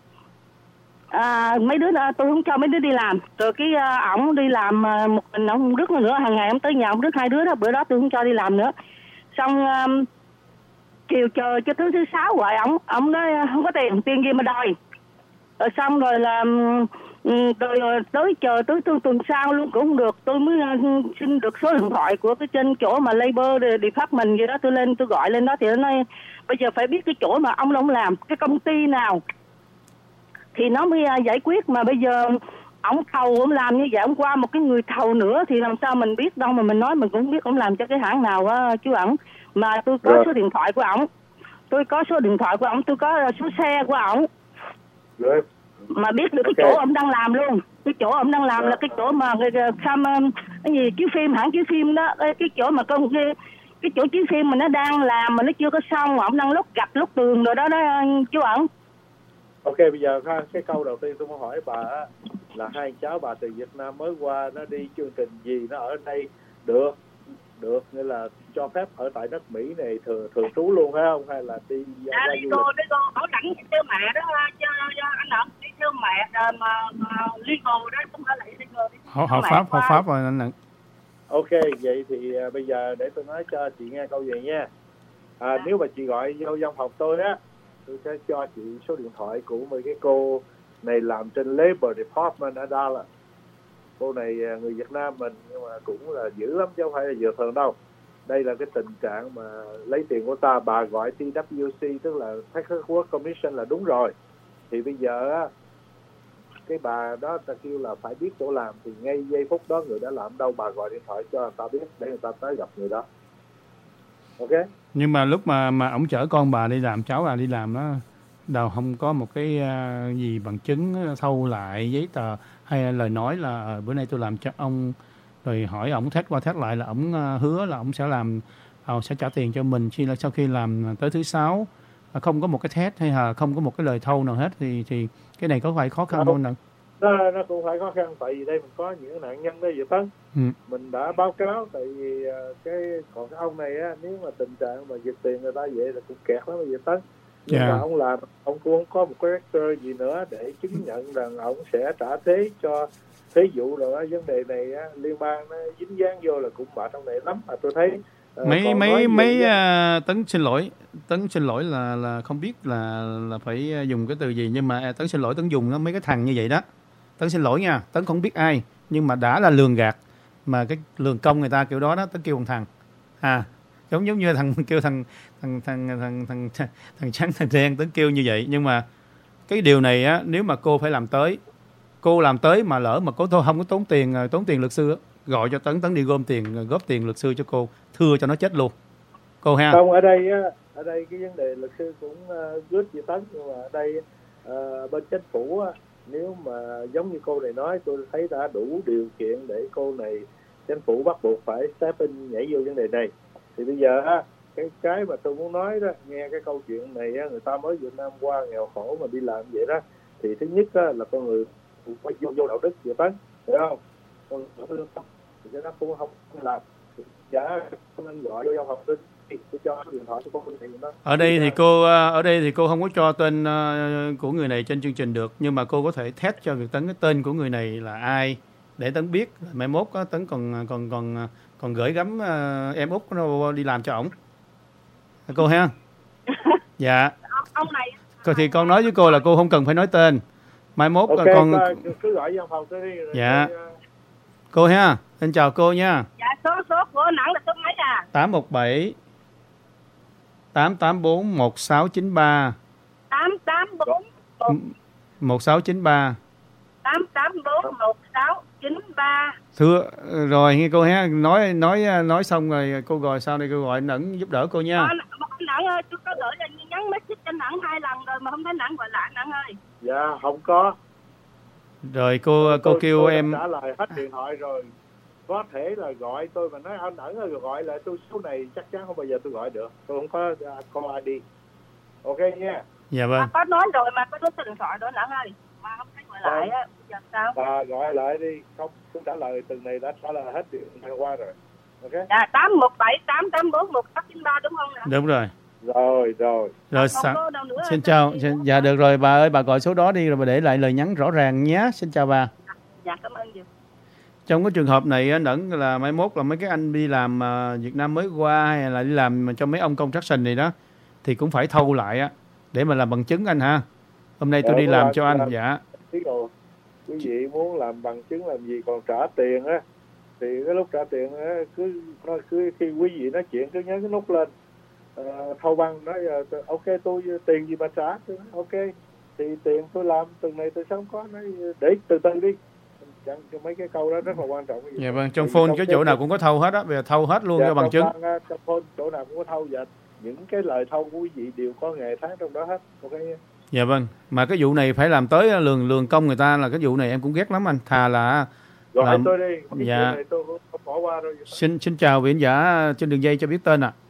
À, mấy đứa đó, tôi không cho mấy đứa đi làm. Rồi cái uh, ổng đi làm uh, một mình, ổng không rước nữa, hàng ngày ổng tới nhà ổng rước hai đứa đó. Bữa đó tôi không cho đi làm nữa. Xong um, chiều chờ cho thứ thứ sáu gọi ổng, ổng nói không có tiền, tiền gì mà đòi. Rồi xong rồi là um, rồi tới chờ tới tuần tuần sau luôn cũng không được. Tôi mới uh, xin được số điện thoại của cái trên chỗ mà Labor Department gì đó, tôi lên tôi gọi lên đó thì nó nói bây giờ phải biết cái chỗ mà ông ông làm, cái công ty nào thì nó mới uh, giải quyết. Mà bây giờ ổng thầu ổng làm như vậy, ổng qua một cái người thầu nữa thì làm sao mình biết đâu mà mình nói mình cũng không biết ổng làm cho cái hãng nào á chú ẩn. Mà tôi có Rồi. số điện thoại của ổng, tôi có số điện thoại của ổng, tôi có số xe của ổng. Rồi. Mà biết được cái Okay. chỗ ổng đang làm luôn. Cái chỗ ổng đang làm Rồi. là cái chỗ mà Cam cái gì chiếu phim, hãng chiếu phim đó, cái chỗ mà con cái, cái chỗ chiếu phim mà nó đang làm mà nó chưa có xong, ổng đang lót gạch lót tường rồi đó đó chú ẩn. Ok, bây giờ cái câu đầu tiên tôi muốn hỏi bà là hai cháu bà từ Việt Nam mới qua, nó đi chương trình gì, nó ở đây được được nghĩa là cho phép ở tại nước Mỹ này thường thường trú luôn hay không, hay là đi ra à, đi cô đi cô bảo lãnh đi theo mẹ đó cho, cho anh Ẩn đi theo mẹ rồi mà, mà legal đó, không phải là legal đi họ họ pháp họ pháp rồi anh Ẩn. Ok, vậy thì uh, bây giờ để tôi nói cho chị nghe câu gì nha. À, à. Nếu mà chị gọi vô văn phòng tôi á, tôi sẽ cho chị số điện thoại của mấy cái cô này làm trên Labor Department ở Dallas. Cô này người Việt Nam mình nhưng mà cũng là dữ lắm chứ không phải là vừa thường đâu. Đây là cái tình trạng mà lấy tiền của ta, bà gọi T W C tức là Texas Work Commission là đúng rồi. Thì bây giờ á, cái bà đó ta kêu là phải biết chỗ làm, thì ngay giây phút đó người đã làm đâu, bà gọi điện thoại cho người ta biết để người ta tới gặp người đó. Ok. Nhưng mà lúc mà mà ổng chở con bà đi làm, cháu bà đi làm đó, đâu không có một cái uh, gì bằng chứng thâu lại giấy tờ hay lời nói là uh, bữa nay tôi làm cho ông, rồi hỏi ổng thét qua thét lại là ổng uh, hứa là ổng sẽ làm, uh, sẽ trả tiền cho mình khi là sau khi làm tới thứ sáu, uh, không có một cái thét hay là không có một cái lời thâu nào hết, thì thì cái này có phải khó khăn không nào? Nó, nó cũng phải khó khăn, tại vì đây mình có những nạn nhân đây vậy Tấn. Ừ. Mình đã báo cáo, tại vì uh, cái còn cái ông này á, nếu mà tình trạng mà giật tiền người ta vậy là cũng kẹt lắm vậy Tấn. Nhưng yeah. mà ông làm, ông cũng không có một cái record gì nữa để chứng nhận rằng ông sẽ trả thế cho thuế vụ rồi á. Vấn đề này á, liên bang nó dính dáng vô là cũng mệt trong này lắm. Mà tôi thấy uh, mấy mấy mấy uh, Tấn xin lỗi, Tấn xin lỗi là là không biết là là phải dùng cái từ gì, nhưng mà Tấn xin lỗi, Tấn dùng nó mấy cái thằng như vậy đó. Tấn xin lỗi nha, Tấn không biết ai, nhưng mà đã là lường gạt, mà cái lường công người ta kiểu đó đó, Tấn kêu một thằng à, giống giống như thằng kêu thằng thằng thằng thằng thằng thằng, thằng trắng thằng đen, Tấn kêu như vậy. Nhưng mà cái điều này á, nếu mà cô phải làm tới, cô làm tới mà lỡ mà cô thôi không có tốn tiền tốn tiền luật sư á, gọi cho Tấn, Tấn đi gom tiền, góp tiền luật sư cho cô, thưa cho nó chết luôn cô ha. Không, ở đây á, ở đây cái vấn đề luật sư cũng uh, good với Tấn, nhưng mà ở đây uh, bên chính phủ á, nếu mà giống như cô này nói, tôi thấy đã đủ điều kiện để cô này chính phủ bắt buộc phải step in nhảy vô vấn đề này. Thì bây giờ á, cái cái mà tôi muốn nói đó, nghe cái câu chuyện này á, người ta mới Việt Nam qua nghèo khổ mà đi làm vậy đó, thì thứ nhất á, là con người phải vô, vô đạo đức vậy Tấn, hiểu không? Con người lương tâm thì nó cũng không làm, dạ không nên gọi vô học sinh. Tôi cho điện thoại cho cô này đó. Ở đây thì cô ở đây thì cô không có cho tên uh, của người này trên chương trình được, nhưng mà cô có thể test cho Tấn cái tên của người này là ai để Tấn biết, mai mốt á, Tấn còn còn còn còn gửi gắm uh, em út nó đi làm cho ổng cô ha. Dạ ông này thì con nói với cô là cô không cần phải nói tên, mai mốt okay, con cứ gọi văn phòng tới đi rồi. Dạ rồi, uh... cô ha, xin chào cô nha. Dạ số số của nặng là số mấy à? tám một bảy tám tám bốn một sáu chín ba tám tám bốn một sáu chín ba tám tám bốn một sáu chín ba. Thưa rồi nghe cô ha, nói nói nói xong rồi cô gọi sau đây cô gọi Nẫn giúp đỡ cô nha. À, Nẫn ơi, tôi có gửi là nhắn message cho Nẫn hai lần rồi mà không thấy Nẫn gọi lại Nẫn ơi. Dạ không có. Rồi cô cô tôi, kêu tôi em trả lời hết điện thoại rồi. Có thể là gọi tôi mà nói anh Nẫn ơi, gọi lại tôi số này chắc chắn không bao giờ tôi gọi được. Tôi không có call ai đi. Ok nha. Dạ vâng. À, có nói rồi mà có nói số điện thoại đó Nẫn ơi. Mà không thấy gọi lại á, giờ sao? À, gọi lại đi, không tôi trả lời từng này đã trả lời hết điện thoại qua rồi. Ok. Dạ tám một bảy tám tám bốn một sáu chín ba đúng không ạ? Đúng rồi. Rồi rồi. Rồi sa- xin chào. Xin, dạ được rồi bà ơi, bà gọi số đó đi rồi bà để lại lời nhắn rõ ràng nhé. Xin chào bà. Dạ cảm ơn nhiều. Trong cái trường hợp này Nẫn là mai mốt là mấy cái anh đi làm uh, Việt Nam mới qua hay là đi làm cho mấy ông construction này đó thì cũng phải thâu lại á để mà làm bằng chứng anh ha. Hôm nay tôi dạ, đi làm, làm cho anh. Làm, dạ. Quý vị muốn làm bằng chứng làm gì còn trả tiền á, thì cái lúc trả tiền á, cứ cứ khi quý vị nói chuyện cứ nhớ cái nút lên uh, thâu băng nói uh, ok tôi tiền gì mà trả, tôi nói, ok thì tiền tôi làm từng này tôi sống có, nói để từ từ đi. Chẳng, mấy cái câu đó rất là quan trọng. Dạ vâng, trong phone cái chỗ nào cũng có thâu hết á, bây giờ thâu hết luôn cho bằng chứng. Băng, trong phone chỗ nào cũng có thâu, và những cái lời thâu của quý vị đều có nghề tháng trong đó hết. Ok. Dạ vâng, mà cái vụ này phải làm tới lường lường công người ta, là cái vụ này em cũng ghét lắm anh, thà là gọi làm... tôi đi. Cái dạ. này tôi không bỏ qua đâu. Xin xin chào vị khán giả trên đường dây cho biết tên ạ. À.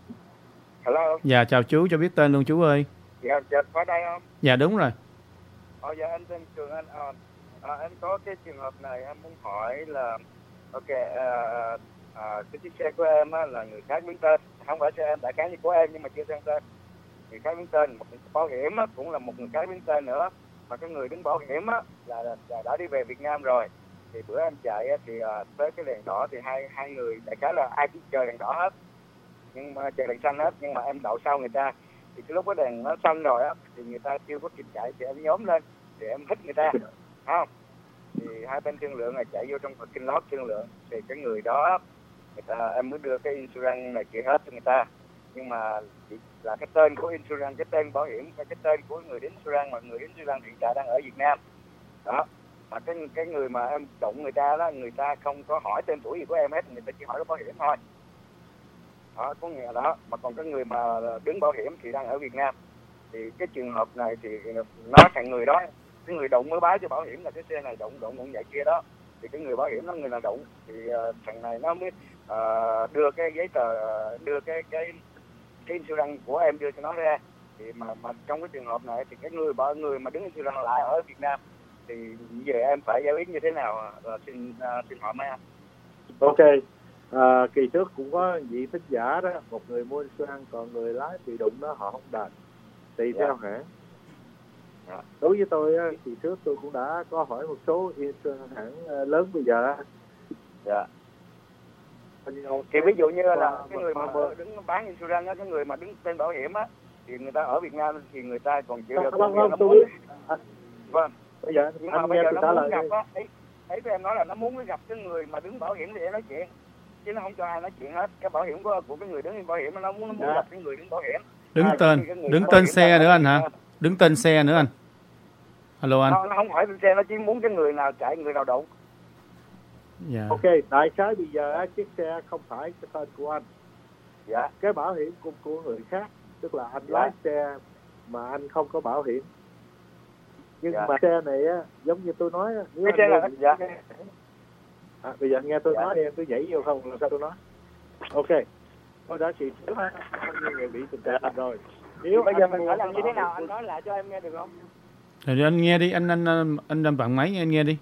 Hello. Dạ chào chú, cho biết tên luôn chú ơi. Dạ, dạ có đây không? Dạ đúng rồi. Ờ dạ anh tên Trường anh. À, à, anh có cái trường hợp này em muốn hỏi là ok à, à, cái chiếc xe của em á, là người khác biến tên, không phải xe em đã cán như của em nhưng mà chưa sang tên. Người khác biến tên, một bảo hiểm á, cũng là một người khác biến tên nữa, mà cái người đứng bảo hiểm á, là, là, là đã đi về Việt Nam rồi. Thì bữa em chạy á, thì à, tới cái đèn đỏ thì hai hai người đại khái là ai cũng chờ đèn đỏ hết, nhưng mà chờ đèn xanh hết, nhưng mà em đậu sau người ta. Thì cái lúc cái đèn nó xanh rồi á thì người ta chưa có kịp chạy thì em nhóm lên thì em thích người ta, không? Thì hai bên thương lượng là chạy vô trong parking lot thương lượng, thì cái người đó người ta em mới đưa cái insurance này kia hết cho người ta, nhưng mà chỉ là cái tên của insurance, cái tên bảo hiểm và cái tên của người đến insurance, mà người đến insurance hiện tại đang ở Việt Nam đó. Mà cái cái người mà em đụng người ta đó, người ta không có hỏi tên tuổi gì của em hết, người ta chỉ hỏi cái bảo hiểm thôi đó, có nghĩa đó. Mà còn cái người mà đứng bảo hiểm thì đang ở Việt Nam, thì cái trường hợp này thì nó thành người đó, cái người đụng mới báo cho bảo hiểm là cái xe này đụng đụng đụng vậy kia đó, thì cái người bảo hiểm nó người nào đụng thì uh, thằng này nó mới uh, đưa cái giấy tờ, đưa cái cái cái insurance của em đưa cho nó ra. Thì mà mà trong cái trường hợp này thì cái người bảo người mà đứng insurance lại ở Việt Nam, thì về em phải giải quyết như thế nào? Uh, xin uh, xin hỏi mấy anh. Ok. À, kỳ trước cũng có vị thính giả đó, một người mua insurance còn người lái bị đụng đó họ không đền, tùy theo yeah. hãng. Yeah. Đối với tôi á, kỳ trước tôi cũng đã có hỏi một số insurance hãng lớn bây giờ. Dạ. Yeah. Thì ví dụ như là cái người mà đứng bán insurance á, cái người mà đứng tên bảo hiểm á, thì người ta ở Việt Nam thì người ta còn chịu được. Vâng, vâng, tôi biết. À, vâng. Bây giờ nhưng mà bây giờ nó muốn gặp á, ấy, ấy em nói là nó muốn gặp cái người mà đứng bảo hiểm để nói chuyện, chứ nó không cho ai nói chuyện hết. Cái bảo hiểm của của cái người đứng bảo hiểm nó muốn nó muốn yeah. gặp cái người đứng bảo hiểm. Đứng à, tên đứng tên xe nữa anh hả? Đứng tên xe nữa anh. Alo anh. Nó, nó không hỏi tên xe, nó chỉ muốn cái người nào chạy, người nào đụng. Yeah. Ok, đại khái bây giờ chiếc xe không phải cái tên của anh. Dạ. Cái bảo hiểm của, của người khác, tức là anh dạ. lái xe mà anh không có bảo hiểm. Nhưng dạ. mà xe này á, giống như tôi nói, nếu cái xe là dạ. À, bây giờ nghe tôi dạ. nói đi, em tôi nhảy vô không, làm sao tôi nói. Ok, tôi đã chỉ trước ha, như người bị tình trạng rồi. Nếu bây giờ mình phải làm như thế nào, anh nói lại cho em nghe được không? Rồi anh nghe đi, anh anh anh anh đang bạn máy, anh nghe đi.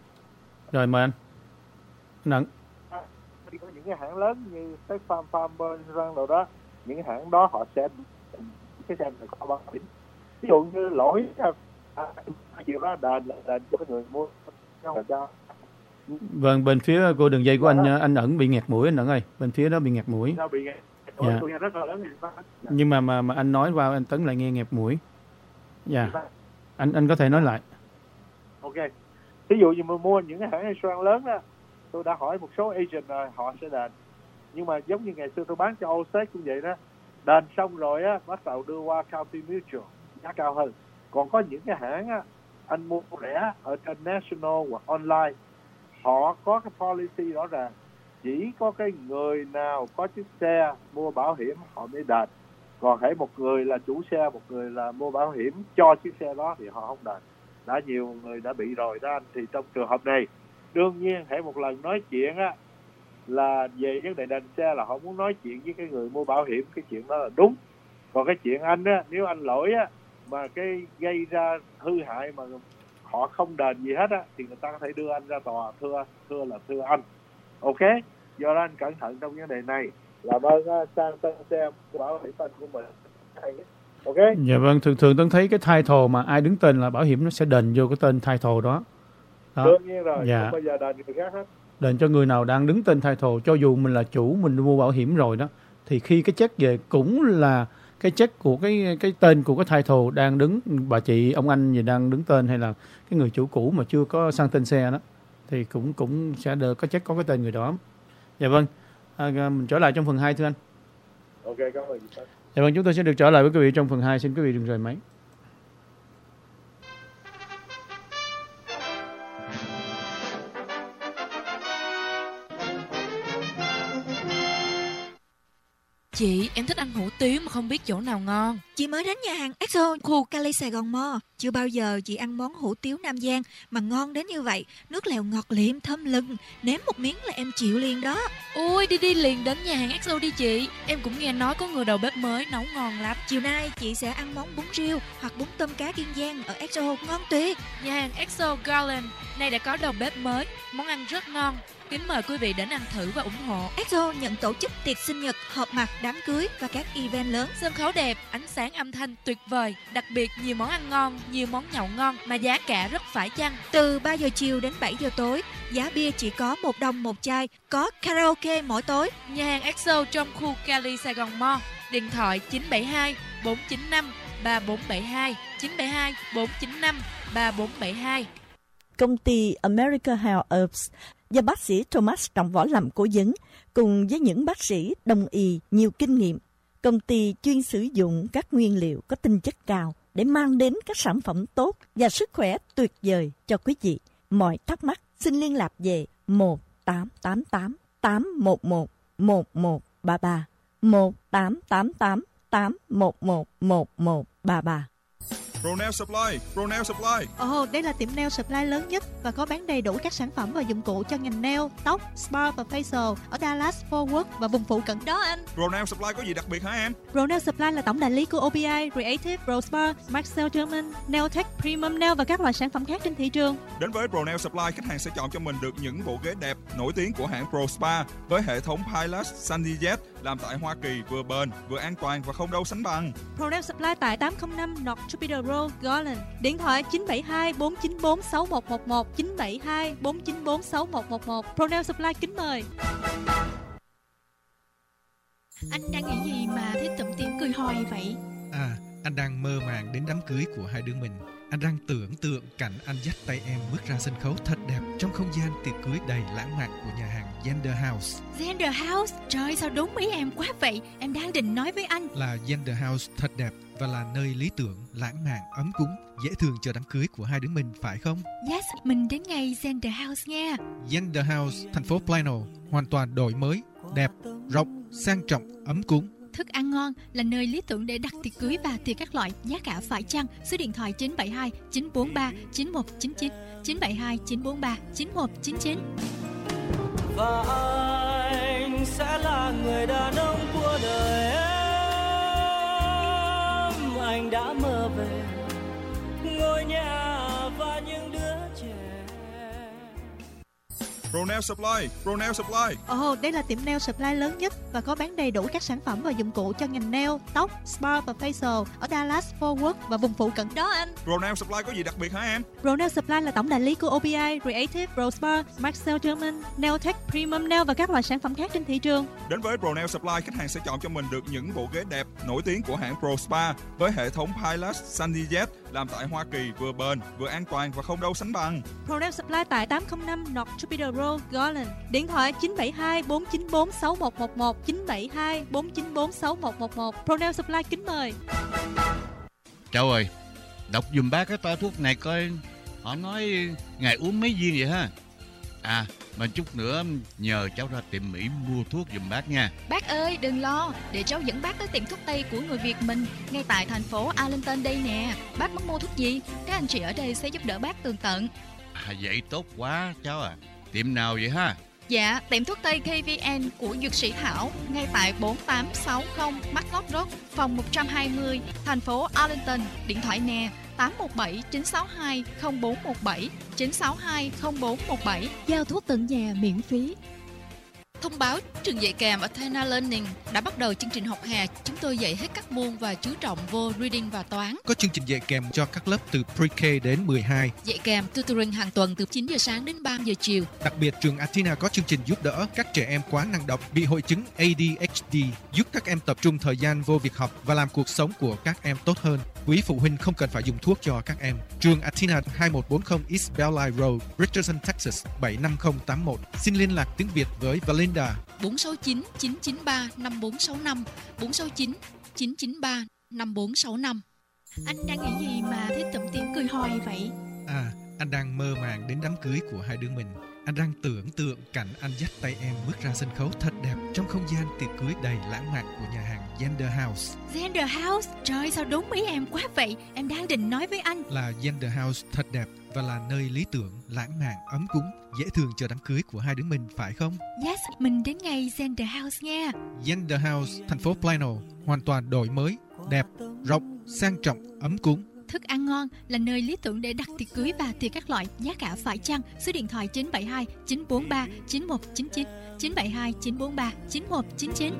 Rồi mời anh. Nặng. À, có những cái hãng lớn như State Farm, Farmers, răng đâu đó, những cái hãng đó họ sẽ cái xe này có bảo hiểm. Ví dụ như lỗi à, chịu đó đền là đền cho cái người mua cho cho. Vâng, bên phía cô đường dây của anh đó. Anh Ẩn bị nghẹt mũi anh Ẩn ơi, bên phía đó bị nghẹt mũi. Sao bị nghẹt? Dạ. Tôi nghe rất là lớn. Nhưng mà mà mà anh nói vào anh Tấn lại nghe nghẹt mũi. Dạ. Yeah. Anh anh có thể nói lại. Ok. Ví dụ như mình mua những cái hãng insurance lớn đó, tôi đã hỏi một số agent rồi, họ sẽ đền. Nhưng mà giống như ngày xưa tôi bán cho Allstate cũng vậy đó, đền xong rồi á, bắt đầu đưa qua County Mutual, giá cao hơn. Còn có những cái hãng á, anh mua rẻ ở trên National hoặc online, họ có cái policy rõ ràng, chỉ có cái người nào có chiếc xe mua bảo hiểm họ mới đền. Còn hãy một người là chủ xe, một người là mua bảo hiểm cho chiếc xe đó thì họ không đền. Đã nhiều người đã bị rồi đó anh. Thì trong trường hợp này, đương nhiên hãy một lần nói chuyện á, là về vấn đề đền xe là họ muốn nói chuyện với cái người mua bảo hiểm, cái chuyện đó là đúng. Còn cái chuyện anh á, nếu anh lỗi á, mà cái gây ra hư hại mà họ không đền gì hết á, thì người ta có thể đưa anh ra tòa, thưa thưa là thưa anh. Ok, do đó anh cẩn thận trong vấn đề này. Làm ơn sang tên xe bảo hiểm tên của mình. Ok. Dạ vâng, thường thường Tấn thấy cái title mà ai đứng tên là bảo hiểm nó sẽ đền vô cái tên title đó. Đó. Đương nhiên rồi, dạ. không bao giờ đền người khác hết. Đền cho người nào đang đứng tên title, cho dù mình là chủ, mình mua bảo hiểm rồi đó, thì khi cái check về cũng là cái check của cái cái tên của cái title đang đứng, bà chị, ông anh gì đang đứng tên, hay là cái người chủ cũ mà chưa có sang tên xe đó, thì cũng cũng sẽ được có check có cái tên người đó. Dạ vâng, à, mình trở lại trong phần hai thưa anh. Ok, cảm ơn. Dạ vâng, chúng tôi sẽ được trở lại với quý vị trong phần hai. Xin quý vị đừng rời máy. Chị, em thích ăn hủ tiếu mà không biết chỗ nào ngon. Chị mới đến nhà hàng ích ô, khu Cali Sài Gòn Mall. Chưa bao giờ chị ăn món hủ tiếu Nam Giang mà ngon đến như vậy. Nước lèo ngọt liệm thơm lừng, nếm một miếng là em chịu liền đó. Ôi, đi đi liền đến nhà hàng ích ô đi chị. Em cũng nghe nói có người đầu bếp mới nấu ngon lắm. Chiều nay chị sẽ ăn món bún riêu hoặc bún tôm cá Kiên Giang ở ích ô, ngon tuyệt. Nhà hàng ích ô Garland nay đã có đầu bếp mới, món ăn rất ngon. Kính mời quý vị đến ăn thử và ủng hộ. ích ô nhận tổ chức tiệc sinh nhật, họp mặt, đám cưới và các event lớn. Sân khấu đẹp, ánh sáng âm thanh tuyệt vời. Đặc biệt nhiều món ăn ngon, nhiều món nhậu ngon mà giá cả rất phải chăng. Từ ba giờ chiều đến bảy giờ tối, giá bia chỉ có một đồng một chai, có karaoke mỗi tối. Nhà hàng ích ô trong khu Cali Sài Gòn Mall. Điện thoại chín bảy hai bốn chín năm ba bốn bảy hai, chín bảy hai bốn chín năm ba bốn bảy hai. Công ty America Health Herbs do bác sĩ Thomas Trọng Võ làm cố vấn, cùng với những bác sĩ đông y nhiều kinh nghiệm. Công ty chuyên sử dụng các nguyên liệu có tinh chất cao để mang đến các sản phẩm tốt và sức khỏe tuyệt vời cho quý vị. Mọi thắc mắc xin liên lạc về một tám tám tám tám một một một một ba ba, một tám tám tám tám một một một một ba ba. Pro-Nail Supply, Pro-Nail Supply. Ồ, đây là tiệm nail supply lớn nhất và có bán đầy đủ các sản phẩm và dụng cụ cho ngành nail, tóc, spa và facial ở Dallas, Fort Worth và vùng phụ cận đó anh. Pro-Nail Supply có gì đặc biệt hả em? Pro-Nail Supply là tổng đại lý của o pê i, Creative, Pro Spa, Maxell German, Nailtech, Premium Nail và các loại sản phẩm khác trên thị trường. Đến với Pro-Nail Supply, khách hàng sẽ chọn cho mình được những bộ ghế đẹp nổi tiếng của hãng Pro Spa với hệ thống Pilot SandiYet làm tại Hoa Kỳ, vừa bền, vừa an toàn và không đâu sánh bằng. Pro-Nail Supply tại tám không năm North Jupiter Road, Garland. Điện thoại chín bảy hai bốn chín bốn sáu một một một, chín bảy hai bốn chín bốn sáu một một một. Pro-Nail Supply kính mời. Anh đang nghĩ gì mà thấy tủm tỉm cười hoài vậy? À, anh đang mơ màng đến đám cưới của hai đứa mình. Anh đang tưởng tượng cảnh anh dắt tay em bước ra sân khấu thật đẹp trong không gian tiệc cưới đầy lãng mạn của nhà hàng Gender House. Gender House? Trời, sao đúng ý em quá vậy? Em đang định nói với anh là Gender House thật đẹp và là nơi lý tưởng, lãng mạn, ấm cúng, dễ thương cho đám cưới của hai đứa mình, phải không? Yes, mình đến ngay Gender House nha. Gender House, thành phố Plano, hoàn toàn đổi mới, đẹp, rộng, sang trọng, ấm cúng. Thức ăn ngon là nơi lý tưởng để đặt tiệc cưới và tiệc các loại, giá cả phải chăng. Số điện thoại chín bảy hai chín bốn ba chín một chín chín, chín bảy hai chín bốn ba chín một chín chín. Và anh sẽ là người đàn ông của đời em. Anh đã mơ về ngôi nhà và những đứa trẻ. Pro-Nail Supply, Pro-Nail Supply. Ồ, đây là tiệm nail supply lớn nhất và có bán đầy đủ các sản phẩm và dụng cụ cho ngành nail, tóc, spa và facial ở Dallas, Fort Worth và vùng phụ cận đó anh. Pro-Nail Supply có gì đặc biệt hả em? Pro-Nail Supply là tổng đại lý của o pê i, Creative, Pro Spa, Maxell German, Nailtech, Premium Nail và các loại sản phẩm khác trên thị trường. Đến với Pro-Nail Supply, khách hàng sẽ chọn cho mình được những bộ ghế đẹp nổi tiếng của hãng Pro Spa với hệ thống Pilot SandiYet làm tại Hoa Kỳ, vừa bền, vừa an toàn và không đâu sánh bằng. Pro-Nail Supply tại tám không năm North Jupiter Road, Garland. Điện thoại chín bảy hai bốn chín bốn sáu một một một, chín bảy hai bốn chín bốn sáu một một một. Pro-Nail Supply kính mời. Cháu ơi, đọc dùm bác cái toa thuốc này coi, họ nói ngày uống mấy viên vậy ha. À, mà chút nữa nhờ cháu ra tiệm Mỹ mua thuốc dùm bác nha. Bác ơi, đừng lo, để cháu dẫn bác tới tiệm thuốc Tây của người Việt mình, ngay tại thành phố Arlington đây nè. Bác muốn mua thuốc gì, các anh chị ở đây sẽ giúp đỡ bác tường tận. À, vậy tốt quá cháu à. Tiệm nào vậy ha? Dạ, tiệm thuốc Tây ca vê en của Dược sĩ Thảo, ngay tại bốn tám sáu không Matlock Road, phòng một trăm hai mươi, thành phố Arlington. Điện thoại nè, tám một bảy chín sáu hai không bốn một bảy, chín sáu hai không bốn một bảy. Giao thuốc tận nhà miễn phí. Thông báo trường dạy kèm Athena Learning đã bắt đầu chương trình học hè. Chúng tôi dạy hết các môn và chú trọng vô reading và toán. Có chương trình dạy kèm cho các lớp từ pre-K đến mười hai. Dạy kèm tutoring hàng tuần từ chín giờ sáng đến ba giờ chiều. Đặc biệt, trường Athena có chương trình giúp đỡ các trẻ em quá năng động bị hội chứng a đê hát đê, giúp các em tập trung thời gian vô việc học và làm cuộc sống của các em tốt hơn. Quý phụ huynh không cần phải dùng thuốc cho các em. Trường Athena hai một bốn không East Bellline Road, Richardson, Texas bảy năm không tám một. Xin liên lạc tiếng Việt với Valinda bốn sáu chín chín chín ba năm bốn sáu năm, bốn sáu chín chín chín ba năm bốn sáu năm. Anh đang nghĩ gì mà thấy tủm tỉm cười hoài vậy? À, anh đang mơ màng đến đám cưới của hai đứa mình. Anh đang tưởng tượng cảnh anh dắt tay em bước ra sân khấu thật đẹp trong không gian tiệc cưới đầy lãng mạn của nhà hàng Gender House. Gender House? Trời, sao đúng ý em quá vậy? Em đang định nói với anh là Gender House thật đẹp và là nơi lý tưởng, lãng mạn, ấm cúng, dễ thương cho đám cưới của hai đứa mình, phải không? Yes, mình đến ngay Gender House nha. Gender House, thành phố Plano, hoàn toàn đổi mới, đẹp, rộng, sang trọng, ấm cúng. Thức ăn ngon là nơi lý tưởng để đặt tiệc cưới và tiệc các loại, giá cả phải chăng. Số điện thoại chín bảy hai chín bốn ba chín một chín chín, chín bảy hai chín bốn ba chín một chín chín.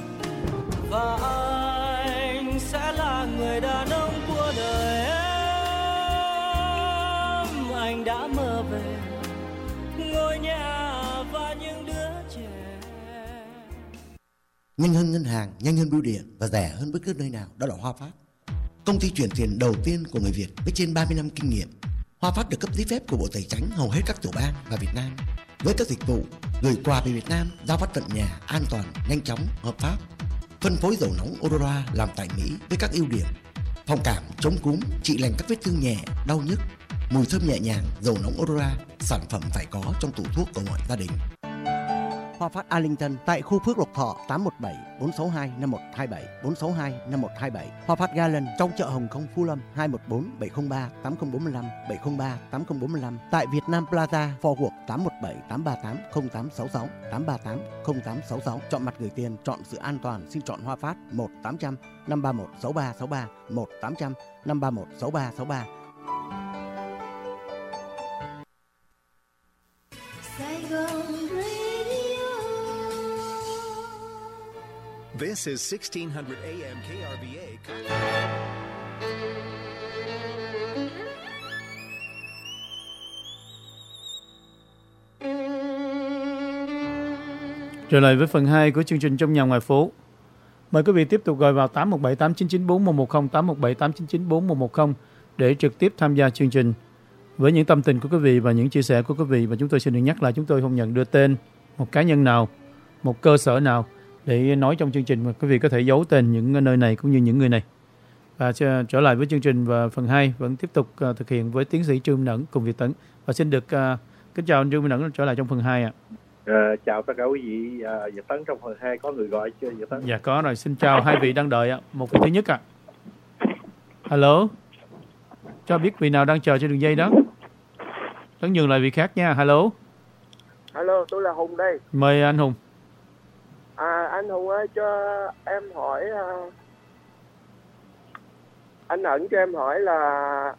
Và anh sẽ là người đàn ông của đời em. Anh đã mơ về ngôi nhà và những đứa trẻ. Nhanh hơn ngân hàng, nhanh hơn bưu điện và rẻ hơn bất cứ nơi nào, đó là Hoa Phát. công ty chuyển tiền đầu tiên của người Việt với trên ba mươi năm kinh nghiệm. Hoa Phát được cấp giấy phép của Bộ Tài chính hầu hết các tiểu bang và Việt Nam. Với các dịch vụ gửi quà về Việt Nam, giao phát tận nhà, an toàn, nhanh chóng, hợp pháp. Phân phối dầu nóng Aurora làm tại Mỹ với các ưu điểm: phòng cảm, chống cúm, trị lành các vết thương nhẹ, đau nhức, mùi thơm nhẹ nhàng. Dầu nóng Aurora, sản phẩm phải có trong tủ thuốc của mọi gia đình. Hoa Phát Arlington tại khu Phước Lộc Thọ tám một bảy bốn sáu hai năm một hai bảy bốn sáu hai năm một hai bảy. Hoa Phát Garland trong chợ Hồng Kông Phú Lâm hai một bốn bảy không ba tám không bốn lăm bảy không ba tám không bốn lăm. Tại Việt Nam Plaza Fort Worth tám một bảy tám ba tám không tám sáu sáu tám ba tám không tám sáu sáu. Chọn mặt gửi tiền, chọn sự an toàn, xin chọn Hoa Phát một tám trăm năm ba một sáu ba sáu ba một tám trăm năm ba một sáu ba sáu ba. This is sixteen hundred A M K R V A. Trở lại với phần hai của chương trình Trong Nhà Ngoài Phố. Mời quý vị tiếp tục gọi vào tám một bảy tám chín chín bốn một một không, tám một bảy tám chín chín bốn một một không để trực tiếp tham gia chương trình. Với những tâm tình của quý vị và những chia sẻ của quý vị, và chúng tôi xin được nhắc lại chúng tôi không nhận đưa tên một cá nhân nào, một cơ sở nào để nói trong chương trình, mà quý vị có thể giấu tên những nơi này cũng như những người này. Và trở lại với chương trình và phần hai vẫn tiếp tục uh, thực hiện với tiến sĩ Trương Minh Ẩn cùng Việt Tấn. Và xin được uh, kính chào anh Trương Minh Ẩn trở lại trong phần hai ạ. À, chào tất cả quý vị. À, Việt Tấn trong phần hai có người gọi chưa Việt Tấn? Dạ có rồi, xin chào hai vị đang đợi ạ. Một vị thứ nhất ạ. Hello. Cho biết vị nào đang chờ trên đường dây đó. Tấn nhường lại vị khác nha. Hello. Hello, tôi là Hùng đây. Mời anh Hùng. À, anh Hùng ơi, cho em hỏi, uh, anh Ẩn cho em hỏi là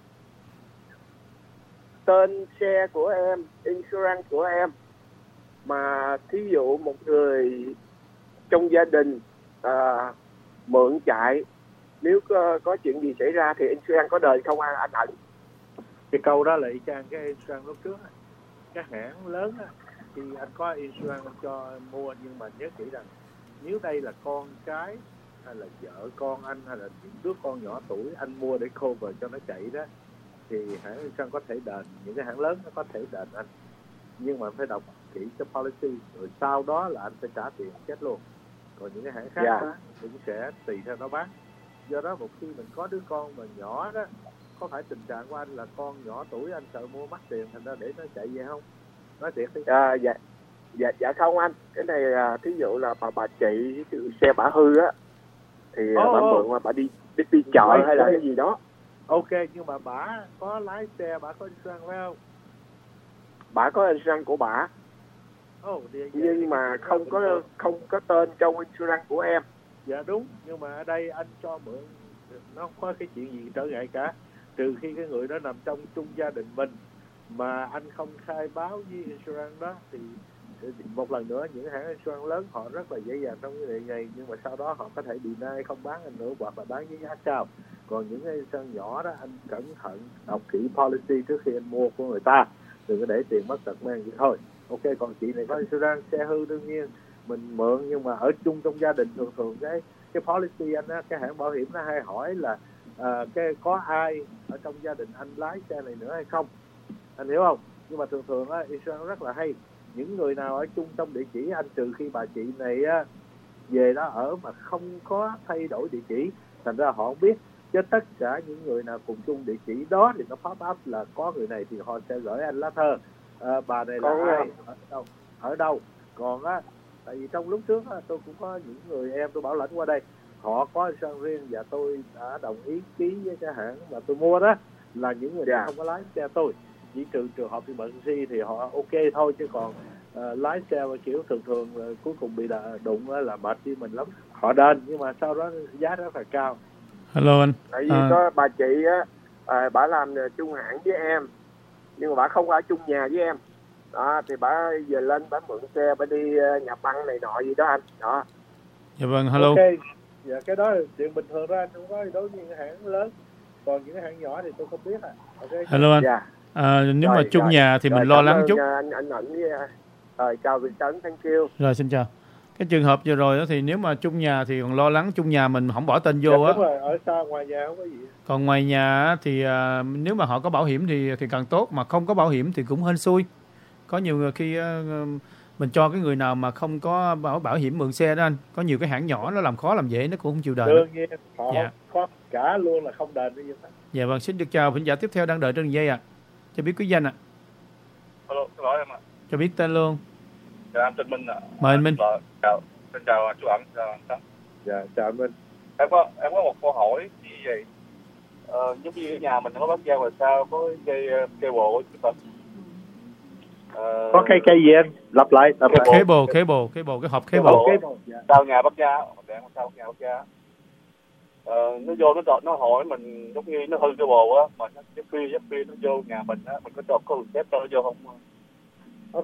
tên xe của em, insurance của em, mà thí dụ một người trong gia đình uh, mượn chạy, nếu có, có chuyện gì xảy ra thì insurance có đền không anh, anh Ẩn? Cái câu đó là y chang cái insurance lúc trước. Các hãng lớn á, thì anh có insurance cho mua, nhưng mà nhớ kỹ rằng nếu đây là con cái hay là vợ con anh hay là những đứa con nhỏ tuổi anh mua để cover cho nó chạy đó, thì hãng insurance có thể đền. Những cái hãng lớn nó có thể đền anh, nhưng mà anh phải đọc kỹ cái policy rồi sau đó là anh phải trả tiền chết luôn. Còn những cái hãng khác yeah. đó cũng sẽ tùy theo nó bán. Do đó một khi mình có đứa con mà nhỏ đó, có phải tình trạng của anh là con nhỏ tuổi anh sợ mua mắc tiền thành ra để nó chạy về không? Nói thiệt đi. À, dạ dạ dạ không anh, cái này là thí dụ là bà bà chị xe bà hư á thì oh, bà mượn mà bà đi đi, đi chợ okay. hay là cái gì đó. Ok, nhưng mà bà có lái xe, bà có insurance phải không? Bà có insurance của bà. Oh, nhưng mà không có không có tên trong insurance của em. Dạ đúng, nhưng mà ở đây anh cho mượn nó không có cái chuyện gì trở ngại cả, trừ khi cái người đó nằm trong chung gia đình mình mà anh không khai báo với insurance đó, thì một lần nữa những hãng insurance lớn họ rất là dễ dàng trong cái đề này, nhưng mà sau đó họ có thể deny không bán anh nữa hoặc là bán với giá cao. Còn những cái insurance nhỏ đó anh cẩn thận đọc kỹ policy trước khi anh mua của người ta, đừng có để tiền mất tật mang vậy thôi. Ok, còn chị này có insurance xe hư đương nhiên mình mượn, nhưng mà ở chung trong gia đình thường thường cái cái policy anh á, cái hãng bảo hiểm nó hay hỏi là à, cái có ai ở trong gia đình anh lái xe này nữa hay không, anh hiểu không? Nhưng mà thường thường á insurance rất là hay, những người nào ở chung trong địa chỉ anh, trừ khi bà chị này á về đó ở mà không có thay đổi địa chỉ, thành ra họ không biết. Chứ tất cả những người nào cùng chung địa chỉ đó thì nó pop up là có người này thì họ sẽ gửi anh lá thơ à, bà này là Còn ai, ở đâu, ở đâu. Còn á, tại vì trong lúc trước á, tôi cũng có những người em tôi bảo lãnh qua đây, họ có insurance riêng và tôi đã đồng ý ký với cái hãng mà tôi mua đó là những người yeah. không có lái xe tôi, chỉ trừ trường hợp bị bệnh si thì họ ok thôi, chứ còn uh, lái xe mà kiểu thường thường uh, cuối cùng bị đụng uh, là mệt với mình lắm, họ đền nhưng mà sau đó giá rất là cao. Hello anh. Tại vì à... có bà chị á, à, bà làm chung hãng với em nhưng mà bà không ở chung nhà với em đó, thì bà về lên bà mượn xe bà đi uh, nhà băng này nọ gì đó anh đó. Dạ vâng, hello. Ok, dạ cái đó là chuyện bình thường đó anh, không có đối với những hãng lớn, còn những cái hãng nhỏ thì tôi không biết à. Okay. Hello anh. Dạ. À, nếu rồi, mà chung rồi. nhà thì rồi, mình lo lắng chút. anh anh Ẩn với rồi chào Việt Tấn, thank you. Rồi xin chào. Cái trường hợp vừa rồi đó thì nếu mà chung nhà thì còn lo lắng chung nhà mình không bỏ tên vô á. Đúng rồi, ở xa ngoài nhà không có gì. Còn ngoài nhà thì à, nếu mà họ có bảo hiểm thì thì càng tốt, mà không có bảo hiểm thì cũng hên xui. Có nhiều người khi à, mình cho cái người nào mà không có bảo bảo hiểm mượn xe đó anh, có nhiều cái hãng nhỏ nó làm khó làm dễ nó cũng không chịu đợi. Đương nhiên họ Dạ. có cả luôn là không đền cái gì hết. Dạ vâng, xin được chào thính giả tiếp theo đang đợi trên đường dây ạ. À. Cho biết quý danh ạ. À. Alo, xin lỗi em ạ. Cho biết tên luôn. Dạ, em tên Minh ạ. Mời anh Minh. Chào, xin chào chú Ẩn, chào anh Tấn. Dạ, chào anh Minh. Em có em có một câu hỏi như vậy. Ờ, giống như ở nhà mình không có bắt dao rồi sao có cây cây bộ chúng ta. Ờ, Có cây cây gì anh? Lặp lại, lặp lại. Cable, cable, cable, cái hộp cable. Dạ. Sao nhà bắt dao, đèn sao nhà bắt dao. Ờ, nó vô nó đọt nó hỏi mình giống như nó hư cái bồ á, mà nó cái phi cái phi nó vô nhà mình á, mình có cho có xếp cho nó vô không? Ok.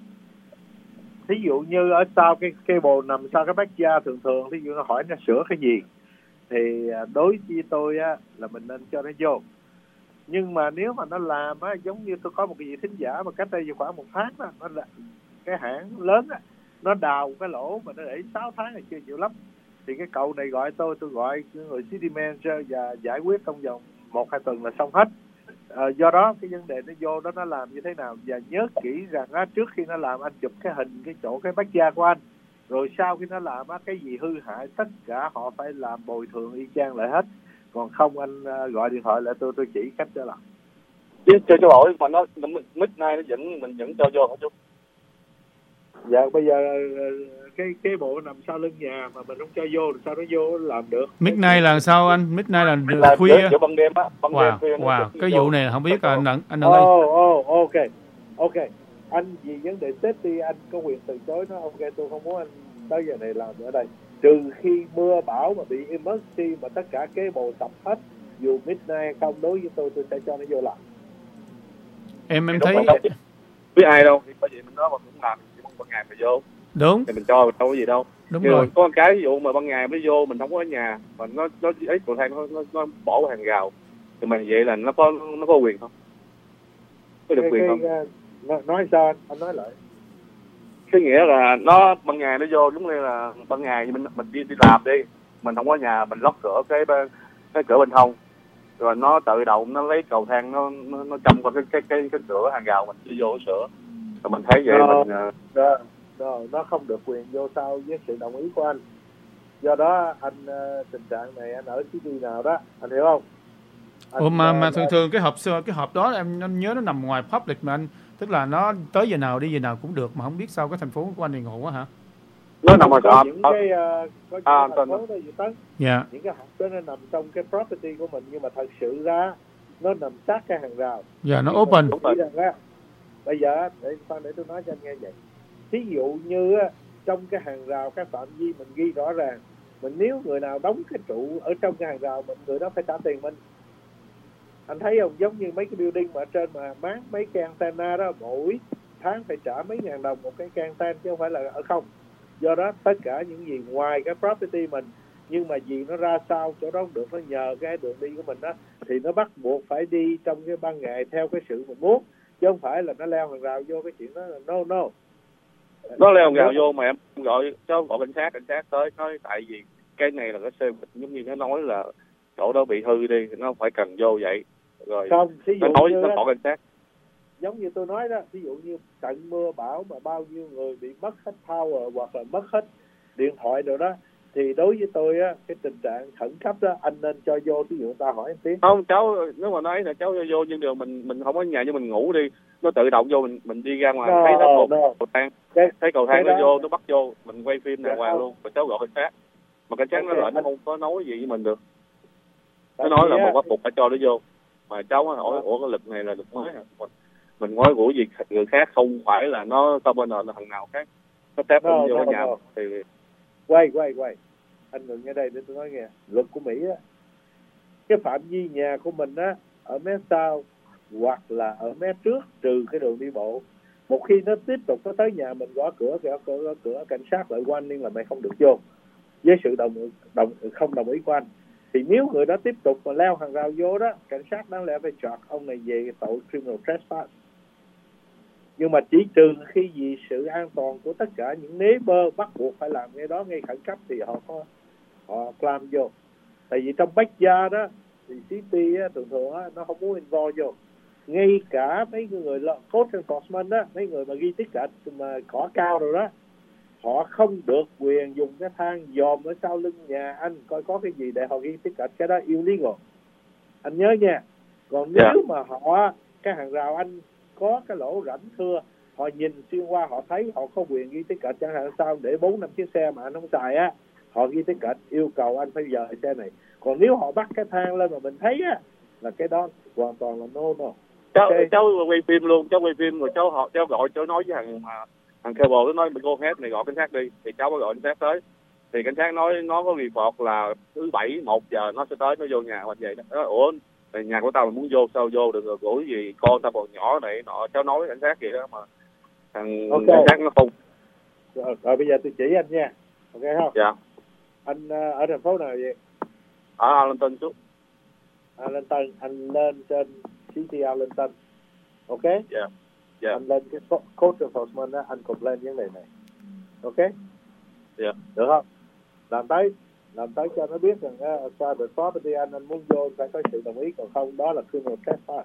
Thí dụ như ở sau cái cái bồ nằm sau cái bát da thường thường, thí dụ nó hỏi nó sửa cái gì thì đối với tôi á là mình nên cho nó vô. Nhưng mà nếu mà nó làm á, giống như tôi có một cái gì thính giả mà cách đây khoảng một tháng đó, nó là cái hãng lớn á, nó đào cái lỗ mà nó để sáu tháng là chưa chịu lắm. Thì cái cậu này gọi tôi, tôi gọi người city manager và giải quyết trong vòng một hai tuần là xong hết. À, do đó cái vấn đề nó vô đó nó làm như thế nào, và nhớ kỹ rằng á, trước khi nó làm anh chụp cái hình cái chỗ cái bát da của anh, rồi sau khi nó làm á, cái gì hư hại tất cả họ phải làm bồi thường y chang lại hết. Còn không anh uh, gọi điện thoại lại tôi tôi chỉ cách cho làm. Chứ cho cho hỏi mà nó mít nay nó vẫn mình vẫn cho vô hả chú? Dạ bây giờ cái cái bộ nằm sau lưng nhà mà mình không cho vô thì sao nó vô làm được? Midnight là sao anh? Midnight là, là khuya. Giữa ban đêm á, ban wow, đêm khuya. Wow, cái vụ này không biết anh Ẩn anh Ẩn ơi. ơi. Oh, oh, ok. Ok. Anh vì vấn đề safety anh có quyền từ chối nó. Ok, tôi không muốn anh tới giờ này làm ở đây. Trừ khi mưa bão mà bị emergency mà tất cả cái bộ sập hết, dù Midnight không, đối với tôi tôi sẽ cho nó vô làm. Em em thấy biết ai đâu, bởi vì mình nói mà cũng làm chỉ ban ngày phải vô. Đúng. Thì mình cho đâu có gì đâu. Đúng chứ rồi. Có một cái ví dụ mà ban ngày mới vô mình không có ở nhà, mà nó nó ấy cầu thang nó, nó nó bỏ hàng rào, thì mình vậy là nó có nó có quyền không? Có được cái, quyền cái, không? Uh, nói sao anh? Anh nói lại. Cái nghĩa là nó ban ngày nó vô giống như là ban ngày mình mình đi đi làm đi, mình không có nhà mình lót cửa cái cái cửa bên hông, rồi nó tự động nó lấy cầu thang nó nó, nó châm qua cái cái cái cái cửa hàng rào mình đi vô sửa, rồi mình thấy vậy no, mình uh... no, no, nó không được quyền vô sau với sự đồng ý của anh. Do đó anh uh, tình trạng này anh ở city nào đó anh hiểu không? Anh, Ủa mà mà uh, thường thường cái hộp cái hộp đó em, em nhớ nó nằm ngoài public mà anh, tức là nó tới giờ nào đi giờ nào cũng được, mà không biết sao cái thành phố của anh thì ngộ quá hả? Nó nằm ngoài có những cái uh, có những à, thành phố đó gì Tấn. Dạ. Những cái hộp đó nó nằm trong cái property của mình, nhưng mà thật sự ra nó nằm sát cái hàng rào. Dạ, nó open. Á, bây giờ để khoan để tôi nói cho anh nghe vậy. Ví dụ như á, trong cái hàng rào cái phạm vi mình ghi rõ ràng, mình nếu người nào đóng cái trụ ở trong cái hàng rào mình, người đó phải trả tiền mình. Anh thấy không, giống như mấy cái building mà ở trên mà máng mấy cái antenna đó, mỗi tháng phải trả mấy ngàn đồng một cái antenna chứ không phải là ở không. Do đó tất cả những gì ngoài cái property mình, nhưng mà gì nó ra sao chỗ đó không được, nó nhờ cái đường đi của mình đó, thì nó bắt buộc phải đi trong cái ban ngày theo cái sự mình muốn, chứ không phải là nó leo hàng rào vô. Cái chuyện đó là no no. Nó leo hàng rào vô mà em gọi cho gọi cảnh sát, cảnh sát tới nói tại vì cái này là cái xe giống như nó nói là chỗ đó bị hư đi, nó phải cần vô vậy. Rồi không, nó nói nó gọi cảnh sát. Giống như tôi nói đó, ví dụ như trận mưa bão mà bao nhiêu người bị mất hết power hoặc là mất hết điện thoại rồi đó, thì đối với tôi á, cái tình trạng khẩn cấp đó anh nên cho vô. Ví dụ người ta hỏi anh tiếng không, cháu nếu mà nói là cháu cho vô nhưng điều mình mình không có nhà cho mình ngủ đi, nó tự động vô, mình mình đi ra ngoài no, thấy nó một no. cầu thang cái, thấy cầu thang nó đó, vô nó bắt vô mình quay phim đàng hoàng luôn, và cháu gọi cảnh sát, mà cảnh sát okay, nó lại nó không có nói gì với mình được, nó nói là mình bắt buộc phải cho nó vô, mà cháu hỏi ủa cái lực này là lực mới hả? Mình, mình nói của gì người khác không phải là nó sao bên là thằng nào khác nó tép no, vô no, nhà no. Thì quay quay quay anh ngừng ngay đây để tôi nói nghe. Luật của Mỹ á, cái phạm vi nhà của mình á ở mé sau hoặc là ở mé trước trừ cái đường đi bộ, một khi nó tiếp tục nó tới nhà mình gõ cửa gõ cửa gõ cửa cảnh sát lại quan nên là mày không được vô với sự đồng đồng không đồng ý của anh, thì nếu người đó tiếp tục mà leo hàng rào vô đó, cảnh sát đáng lẽ phải chọt ông này về tội criminal trespass. Nhưng mà chỉ trừ khi vì sự an toàn của tất cả những neighbor bắt buộc phải làm ngay đó, ngay khẩn cấp thì họ có họ clam vô. Tại vì trong backyard đó thì city á, thường thường á, nó không muốn involve vô. Ngay cả mấy người code enforcement đó, mấy người mà ghi ticket mà cỏ cao rồi đó, họ không được quyền dùng cái thang dòm ở sau lưng nhà anh coi có cái gì để họ ghi ticket. Cái đó illegal, anh nhớ nha. Còn nếu yeah. mà họ cái hàng rào anh có cái lỗ rãnh thưa, họ nhìn xuyên qua họ thấy họ có quyền ghi ticket, chẳng hạn sao để bốn năm chiếc xe mà anh không xài á, họ ghi ticket yêu cầu anh phải dời xe này. Còn nếu họ bắt cái thang lên mà mình thấy á, là cái đó hoàn toàn là no no. Cháu Okay. cháu quay phim luôn, cháu quay phim rồi cháu họ cháu gọi cháu nói với thằng thằng cable, nó nói mình go hết này, gọi cảnh sát đi, thì cháu mới gọi cảnh sát tới. Thì cảnh sát nói nó có report là thứ bảy một giờ nó sẽ tới, nó vô nhà hoặc vậy đó. Nó, ủa nhà của tao mà muốn vô sao vô được, rồi gửi gì con tao còn nhỏ này nọ, cháu nói với cảnh sát vậy đó mà thằng okay. cảnh sát nó không. Rồi, rồi bây giờ tôi chỉ anh nha, ok không? Dạ. Anh uh, ở thành phố nào vậy? Ở Arlington chú. Arlington, anh lên trên City Arlington, ok? Dạ. Yeah. Yeah. Anh lên cái code enforcement đó, anh complain vấn đề này, ok? Dạ. Yeah. Được không? Làm tới, làm tới cho nó biết rằng uh, private property anh anh muốn vô phải có sự đồng ý, còn không đó là criminal trespass.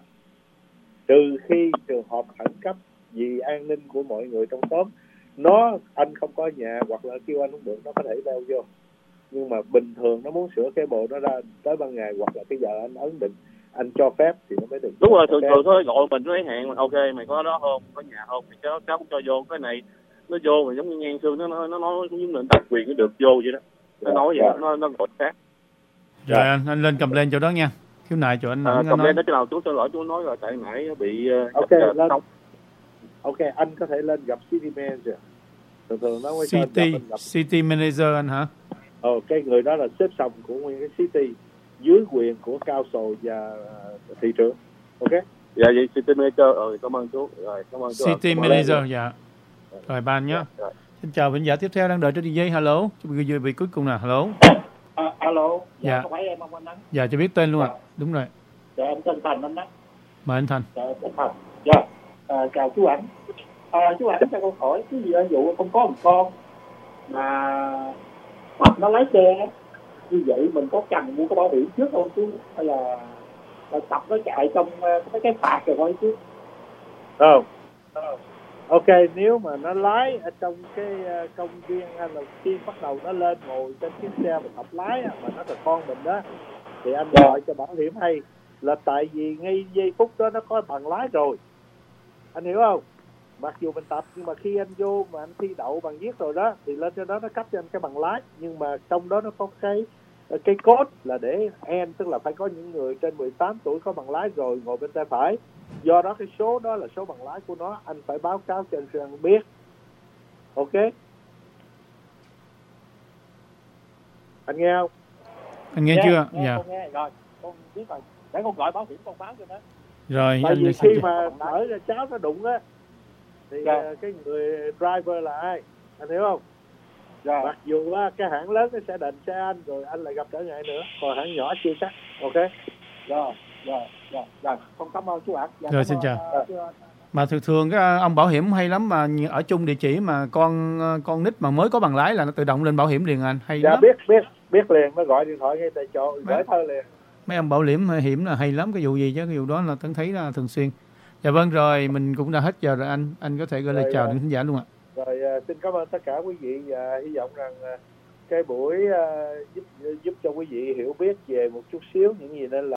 Trừ khi trường hợp khẩn cấp vì an ninh của mọi người trong xóm, nó anh không có nhà hoặc là kêu anh không được, nó có thể leo vô. Nhưng mà bình thường nó muốn sửa cái bộ nó ra tới ban ngày hoặc là cái giờ anh ấn định anh cho phép thì nó mới được. Đúng rồi, thường thường thôi gọi mình lấy hẹn mình, ok mày có đó không, có nhà không thì cháu cháu cũng cho vô. Cái này nó vô mà giống như ngang xương, nó nó nó nói cũng như đặc quyền nó được vô vậy đó. Nó dạ, nói vậy dạ. nó nó gọi khác. Rồi dạ. anh anh lên cầm lên chỗ đó nha, khiếu nại chỗ anh. À, cầm lên đó chỗ nào chú xin lỗi, chú nói là tại nãy bị uh, ok lên. Ok anh có thể lên gặp city manager. Thường thường nó mới city gặp... city manager anh hả? Ờ cái người đó là xếp sòng của nguyên cái city, dưới quyền của council và uh, thị trưởng. Ok. Dạ vậy city manager, rồi cảm ơn chú. Rồi cảm ơn chú. City manager dạ. Rồi ban nhé. Dạ, xin chào Vĩnh Giả tiếp theo đang đợi trên đường dây. Hello. Người vị cuối cùng là hello. À, alo. Dạ. Dạ. Có phải em không anh Đăng? Dạ cho biết tên luôn ạ. À. Đúng rồi. Dạ em tên Thành anh Đăng. Mời anh Thành. Dạ tên Thành. Dạ. À, chào chú Ảnh. À, chú Ảnh cho con hỏi cái gì ở vụ con có một con mà tập nó lái xe như vậy mình có cần mua cái bảo hiểm trước không chú, hay là, là tập nó chạy trong mấy cái phạt rồi thôi chứ? Không. Oh. Ok, nếu mà nó lái ở trong cái công viên hay là khi bắt đầu nó lên ngồi trên chiếc xe mà tập lái mà nó là con mình đó thì anh yeah. gọi cho bảo hiểm hay là tại vì ngay giây phút đó nó có bằng lái rồi, anh hiểu không? Mặc dù mình tập nhưng mà khi anh vô mà anh thi đậu bằng viết rồi đó thì lên trên đó nó cấp cho anh cái bằng lái, nhưng mà trong đó nó có cái cái code là để N, tức là phải có những người trên mười tám tuổi có bằng lái rồi ngồi bên tay phải. Do đó cái số đó là số bằng lái của nó, anh phải báo cáo cho anh biết. Ok. Anh nghe không? Anh nghe, nghe chưa? Nghe, dạ. Con nghe rồi, con biết rồi. Để con gọi bảo hiểm con báo cho nó. Rồi. Tại vì khi mà mở ra cháu nó đụng á thì dạ. cái người driver là ai? Anh hiểu không? Dạ. Mặc dù á, cái hãng lớn nó sẽ đền xe anh rồi anh lại gặp trở ngại nữa, còn hãng nhỏ chưa chắc. Ok. Rồi, rồi, rồi, rồi. Con cảm ơn chú ạ. Dạ, rồi xin chào. Uh, mà thường thường cái ông bảo hiểm hay lắm, mà ở chung địa chỉ mà con con nít mà mới có bằng lái là nó tự động lên bảo hiểm liền anh, hay dạ, lắm. biết biết biết liền, nó gọi điện thoại ngay tại chỗ gửi thơ liền. Mấy ông bảo hiểm hiểm là hay lắm, cái vụ gì chứ cái vụ đó là Tấn thấy là thường xuyên. Dạ vâng, rồi mình cũng đã hết giờ rồi anh anh có thể gửi lời chào đến khán giả luôn ạ. Rồi uh, xin cảm ơn tất cả quý vị và hy vọng rằng uh, cái buổi uh, giúp giúp cho quý vị hiểu biết về một chút xíu những gì nên là